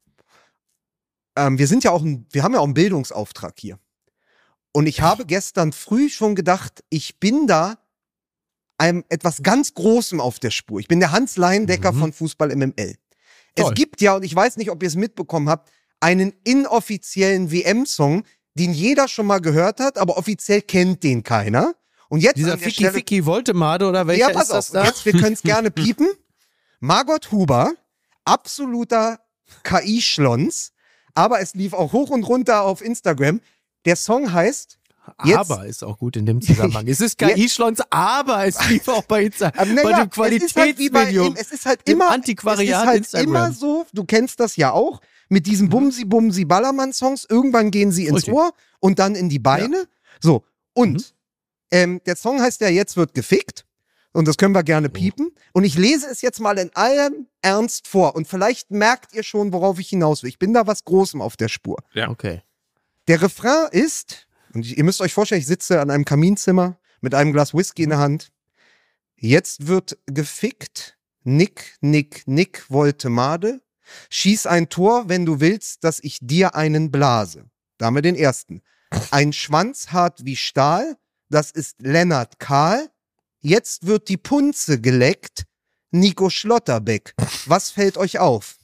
Wir haben ja auch einen Bildungsauftrag hier. Und ich habe gestern früh schon gedacht, ich bin da einem etwas ganz Großem auf der Spur. Ich bin der Hans Leindecker von Fußball MML. Toll. Es gibt ja, und ich weiß nicht, ob ihr es mitbekommen habt, einen inoffiziellen WM-Song, den jeder schon mal gehört hat, aber offiziell kennt den keiner. Und jetzt dieser Ficky Woltemade oder welcher ist das da? Jetzt, wir können es gerne piepen. Margot Huber, absoluter KI-Schlons, aber es lief auch hoch und runter auf Instagram. Der Song heißt... Aber ist auch gut in dem Zusammenhang. Es ist KI-Schlons, aber es lief auch bei Instagram. Bei dem Qualitätsmedium. Es ist halt immer Antiquariat Instagram. Immer so, du kennst das ja auch, mit diesen Bumsi-Ballermann-Songs. Irgendwann gehen sie ins Ohr und dann in die Beine. Ja. So, und der Song heißt ja Jetzt wird gefickt. Und das können wir gerne piepen. Und ich lese es jetzt mal in allem Ernst vor. Und vielleicht merkt ihr schon, worauf ich hinaus will. Ich bin da was Großem auf der Spur. Ja, okay. Der Refrain ist, und ihr müsst euch vorstellen, ich sitze an einem Kaminzimmer mit einem Glas Whisky in der Hand. Jetzt wird gefickt. Nick, Nick, Nick, Woltemade. Schieß ein Tor, wenn du willst, dass ich dir einen blase. Da haben wir den ersten. Ein Schwanz hart wie Stahl. Das ist Lennart Kahl. Jetzt wird die Punze geleckt. Nico Schlotterbeck. Was fällt euch auf?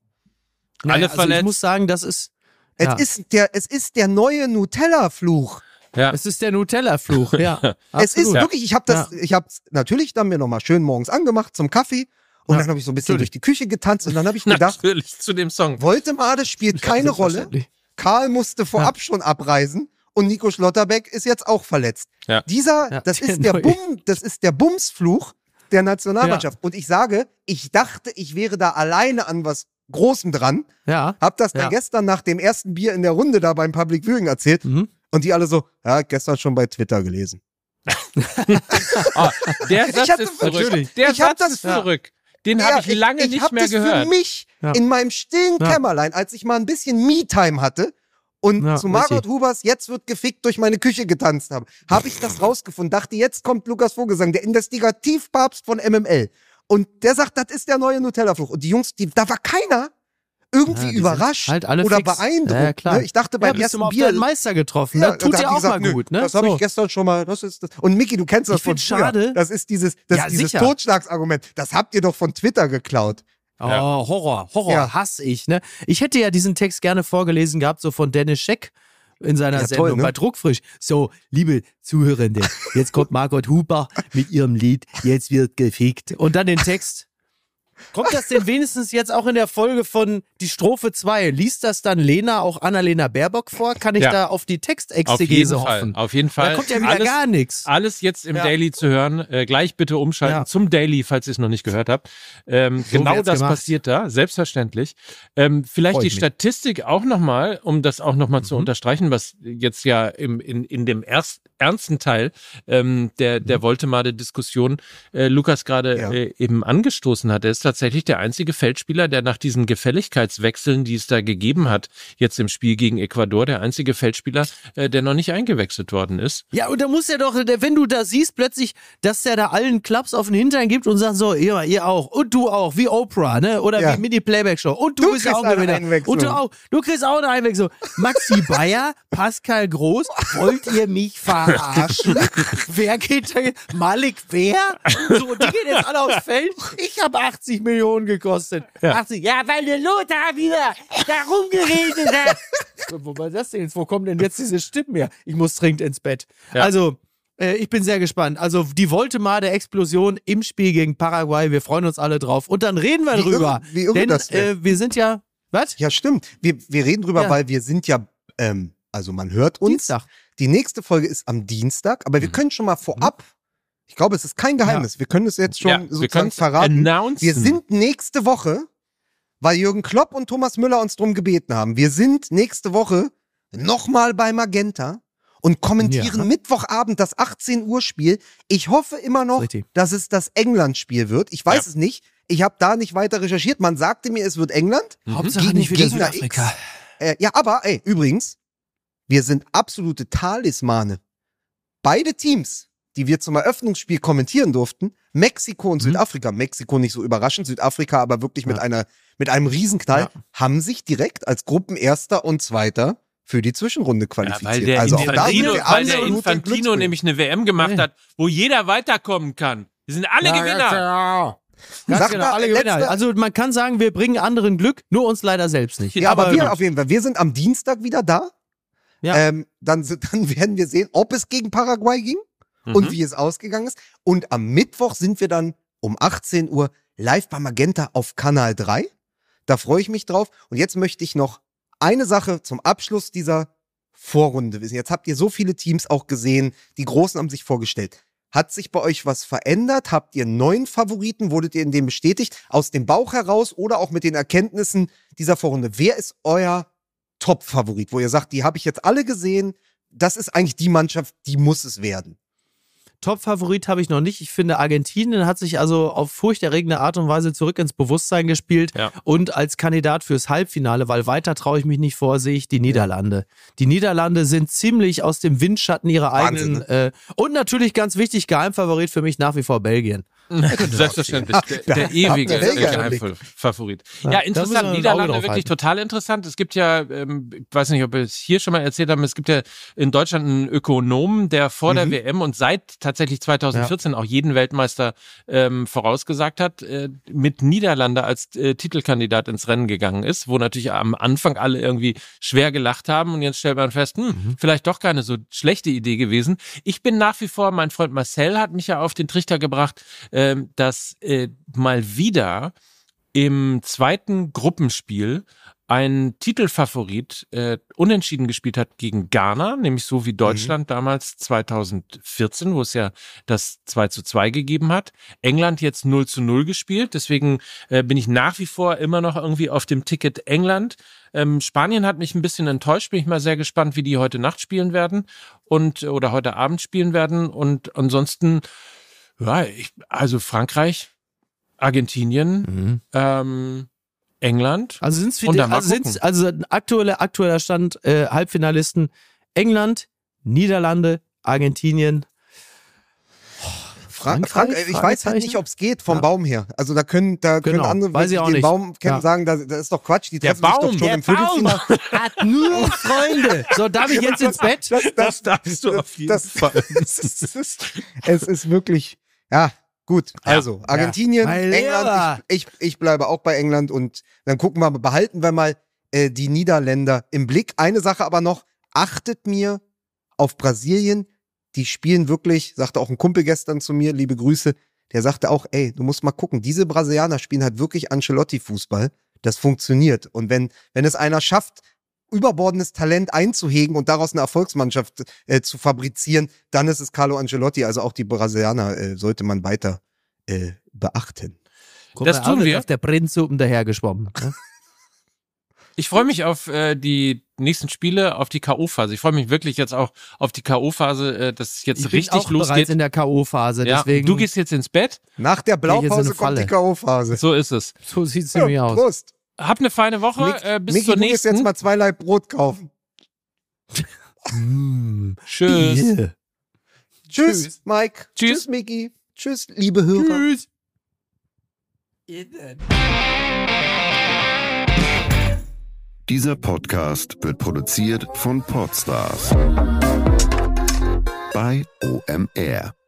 Alle verletzt. Ich muss sagen, das ist... Es ist der neue Nutella-Fluch. Ja. Es ist der Nutella-Fluch, ja. Es ist wirklich, ich habe natürlich dann mir nochmal schön morgens angemacht zum Kaffee und dann habe ich so ein bisschen durch die Küche getanzt und dann habe ich gedacht, natürlich zu dem Song. Woltemade spielt keine Rolle. Karl musste vorab schon abreisen und Nico Schlotterbeck ist jetzt auch verletzt. Ja. Das ist der Bumsfluch der Nationalmannschaft. Und ich sage, ich dachte, ich wäre da alleine an was Großem dran. Ja. Hab das dann gestern nach dem ersten Bier in der Runde da beim Public Viewing erzählt. Und die alle so, gestern schon bei Twitter gelesen. Der Satz ist verrückt. Der Satz ist verrückt. Den habe ich lange nicht mehr gehört. Ich habe das für mich in meinem stillen Kämmerlein, als ich mal ein bisschen Me-Time hatte und zu Margot Hubers Jetzt wird gefickt durch meine Küche getanzt habe ich das rausgefunden. Dachte, jetzt kommt Lukas Vogelsang, der Investigativpapst von MML. Und der sagt, das ist der neue Nutella-Fluch. Und die Jungs, da war keiner irgendwie überrascht halt alle oder fix. beeindruckt. Ja, klar. Ne? Ich dachte beim ersten Bier... den Meister getroffen. Das tut ja auch mal gut. Ne? Das habe ich gestern schon mal... Das ist das. Und Micky, du kennst das von früher. Schade. Das ist dieses Totschlagsargument. Das habt ihr doch von Twitter geklaut. Oh, Horror, hasse ich. Ne? Ich hätte ja diesen Text gerne vorgelesen gehabt, so von Dennis Scheck in seiner Sendung toll, ne? Bei Druckfrisch. So, liebe Zuhörende, jetzt kommt Margot Huber mit ihrem Lied Jetzt wird gefickt. Und dann den Text... Kommt das denn wenigstens jetzt auch in der Folge von die Strophe 2? Liest das dann Lena, auch Annalena Baerbock vor? Kann ich da auf die Textexegese hoffen? Auf jeden Fall. Da kommt ja wieder gar nichts. Alles jetzt im Daily zu hören. Gleich bitte umschalten zum Daily, falls ihr es noch nicht gehört habt. Genau das passiert da, selbstverständlich. Vielleicht die Statistik auch nochmal, um das auch nochmal zu unterstreichen, was jetzt ja in dem ernsten Teil der Woltemade-Diskussion Lukas gerade eben angestoßen hat. Er ist tatsächlich der einzige Feldspieler, der nach diesen Gefälligkeitswechseln, die es da gegeben hat, jetzt im Spiel gegen Ecuador, der einzige Feldspieler, der noch nicht eingewechselt worden ist. Ja, und da muss er doch, wenn du da siehst plötzlich, dass der da allen Klaps auf den Hintern gibt und sagt so, ihr auch und du auch, wie Oprah, ne? Oder wie Mini-Playback-Show. Und du bist ja auch Gewinner. Und du kriegst auch eine Einwechslung. Maxi Bayer, Pascal Groß, wollt ihr mich verarschen? Wer geht da? Malik wer? So, die gehen jetzt alle aufs Feld. Ich habe 80 Millionen gekostet. 80. Ja, weil der Lothar wieder da rumgeredet hat. Wo war das denn jetzt? Wo kommen denn jetzt diese Stimmen her? Ich muss dringend ins Bett. Ja. Also, ich bin sehr gespannt. Also, die Woltemade-Explosion im Spiel gegen Paraguay. Wir freuen uns alle drauf. Und dann reden wir drüber. Wie irre denn das denn? wir sind ja... Was? Ja, stimmt. Wir reden drüber, weil wir sind ja... also, man hört uns. Dienstag. Die nächste Folge ist am Dienstag. Aber wir können schon mal vorab... Ich glaube, es ist kein Geheimnis. Wir können es jetzt schon sozusagen verraten. Wir sind nächste Woche, weil Jürgen Klopp und Thomas Müller uns drum gebeten haben, wir sind nächste Woche nochmal bei Magenta und kommentieren Mittwochabend das 18 Uhr Spiel. Ich hoffe immer noch, dass es das England-Spiel wird. Ich weiß es nicht. Ich habe da nicht weiter recherchiert. Man sagte mir, es wird England. Hauptsache nicht wieder Südafrika. Ja, aber übrigens, wir sind absolute Talismane. Beide Teams, die wir zum Eröffnungsspiel kommentieren durften, Mexiko und Südafrika, Mexiko nicht so überraschend, Südafrika aber wirklich mit einem Riesenknall, haben sich direkt als Gruppenerster und Zweiter für die Zwischenrunde qualifiziert. Weil der Infantino nämlich eine WM gemacht hat, wo jeder weiterkommen kann. Wir sind alle Gewinner. Ganz genau, alle Gewinner. Also man kann sagen, wir bringen anderen Glück, nur uns leider selbst nicht. Ja, aber wir auf jeden Fall, wir sind am Dienstag wieder da. Ja. Dann werden wir sehen, ob es gegen Paraguay ging. Und wie es ausgegangen ist. Und am Mittwoch sind wir dann um 18 Uhr live bei Magenta auf Kanal 3. Da freue ich mich drauf. Und jetzt möchte ich noch eine Sache zum Abschluss dieser Vorrunde wissen. Jetzt habt ihr so viele Teams auch gesehen. Die Großen haben sich vorgestellt. Hat sich bei euch was verändert? Habt ihr einen neuen Favoriten? Wurdet ihr in dem bestätigt? Aus dem Bauch heraus oder auch mit den Erkenntnissen dieser Vorrunde? Wer ist euer Top-Favorit, wo ihr sagt, die habe ich jetzt alle gesehen. Das ist eigentlich die Mannschaft, die muss es werden. Top-Favorit habe ich noch nicht. Ich finde, Argentinien hat sich also auf furchterregende Art und Weise zurück ins Bewusstsein gespielt und als Kandidat fürs Halbfinale, weil weiter traue ich mich nicht vor, sehe ich die Niederlande. Die Niederlande sind ziemlich aus dem Windschatten ihrer eigenen und natürlich ganz wichtig, Geheimfavorit für mich nach wie vor Belgien. Selbstverständlich. Der ewige Geheimfavorit. Ja, interessant. Niederlande wirklich total interessant. Es gibt ja, ich weiß nicht, ob wir es hier schon mal erzählt haben, es gibt ja in Deutschland einen Ökonomen, der vor der WM und seit tatsächlich 2014 auch jeden Weltmeister vorausgesagt hat, mit Niederlande als Titelkandidat ins Rennen gegangen ist, wo natürlich am Anfang alle irgendwie schwer gelacht haben und jetzt stellt man fest, vielleicht doch keine so schlechte Idee gewesen. Ich bin nach wie vor, mein Freund Marcel hat mich ja auf den Trichter gebracht, dass mal wieder im zweiten Gruppenspiel ein Titelfavorit unentschieden gespielt hat gegen Ghana, nämlich so wie Deutschland damals 2014, wo es ja das 2:2 gegeben hat. England jetzt 0:0 gespielt, deswegen bin ich nach wie vor immer noch irgendwie auf dem Ticket England. Spanien hat mich ein bisschen enttäuscht, bin ich mal sehr gespannt, wie die heute Nacht spielen werden oder heute Abend spielen werden und ansonsten, ja, also Frankreich, Argentinien, England. Also aktueller Stand Halbfinalisten England, Niederlande, Argentinien. Frank, ich weiß halt nicht, ob es geht vom Baum her. Also da können andere, weiß ich auch den nicht. Baum kennen, sagen, das ist doch Quatsch. Die treffen sich doch schon im Viertelfinale. Hat nur Freunde. So, darf ich jetzt ins Bett? Das darfst du auf jeden Fall. Es ist wirklich, ja, gut. Also, Argentinien, England, ich bleibe auch bei England und dann gucken wir mal, behalten wir mal die Niederländer im Blick. Eine Sache aber noch, achtet mir auf Brasilien. Die spielen wirklich, sagte auch ein Kumpel gestern zu mir, liebe Grüße, der sagte auch, ey, du musst mal gucken, diese Brasilianer spielen halt wirklich Ancelotti-Fußball. Das funktioniert. Und wenn es einer schafft, überbordendes Talent einzuhegen und daraus eine Erfolgsmannschaft zu fabrizieren, dann ist es Carlo Ancelotti. Also auch die Brasilianer sollte man weiter beachten. Guck Das mal, tun Arne wir. Auf der Prinzsuppen dahergeschwommen. Ne? Ich freue mich auf die nächsten Spiele, auf die K.O.-Phase. Ich freue mich wirklich jetzt auch auf die K.O.-Phase, dass es jetzt Ich bin richtig auch bereits losgeht. in der K.O.-Phase, Ja, deswegen. du gehst jetzt ins Bett. Nach der Geh ich jetzt in Blaupause eine kommt die Falle. K.O.-Phase. So ist es. So sieht's nämlich aus. Prost. Hab eine feine Woche. Bis Micky, zur du gehst nächsten. jetzt mal 2 Laib Brot kaufen. Tschüss. Yeah. Tschüss, Mike. Tschüss. Tschüss, Micky. Tschüss, liebe Hörer. Tschüss. Dieser Podcast wird produziert von Podstars bei OMR.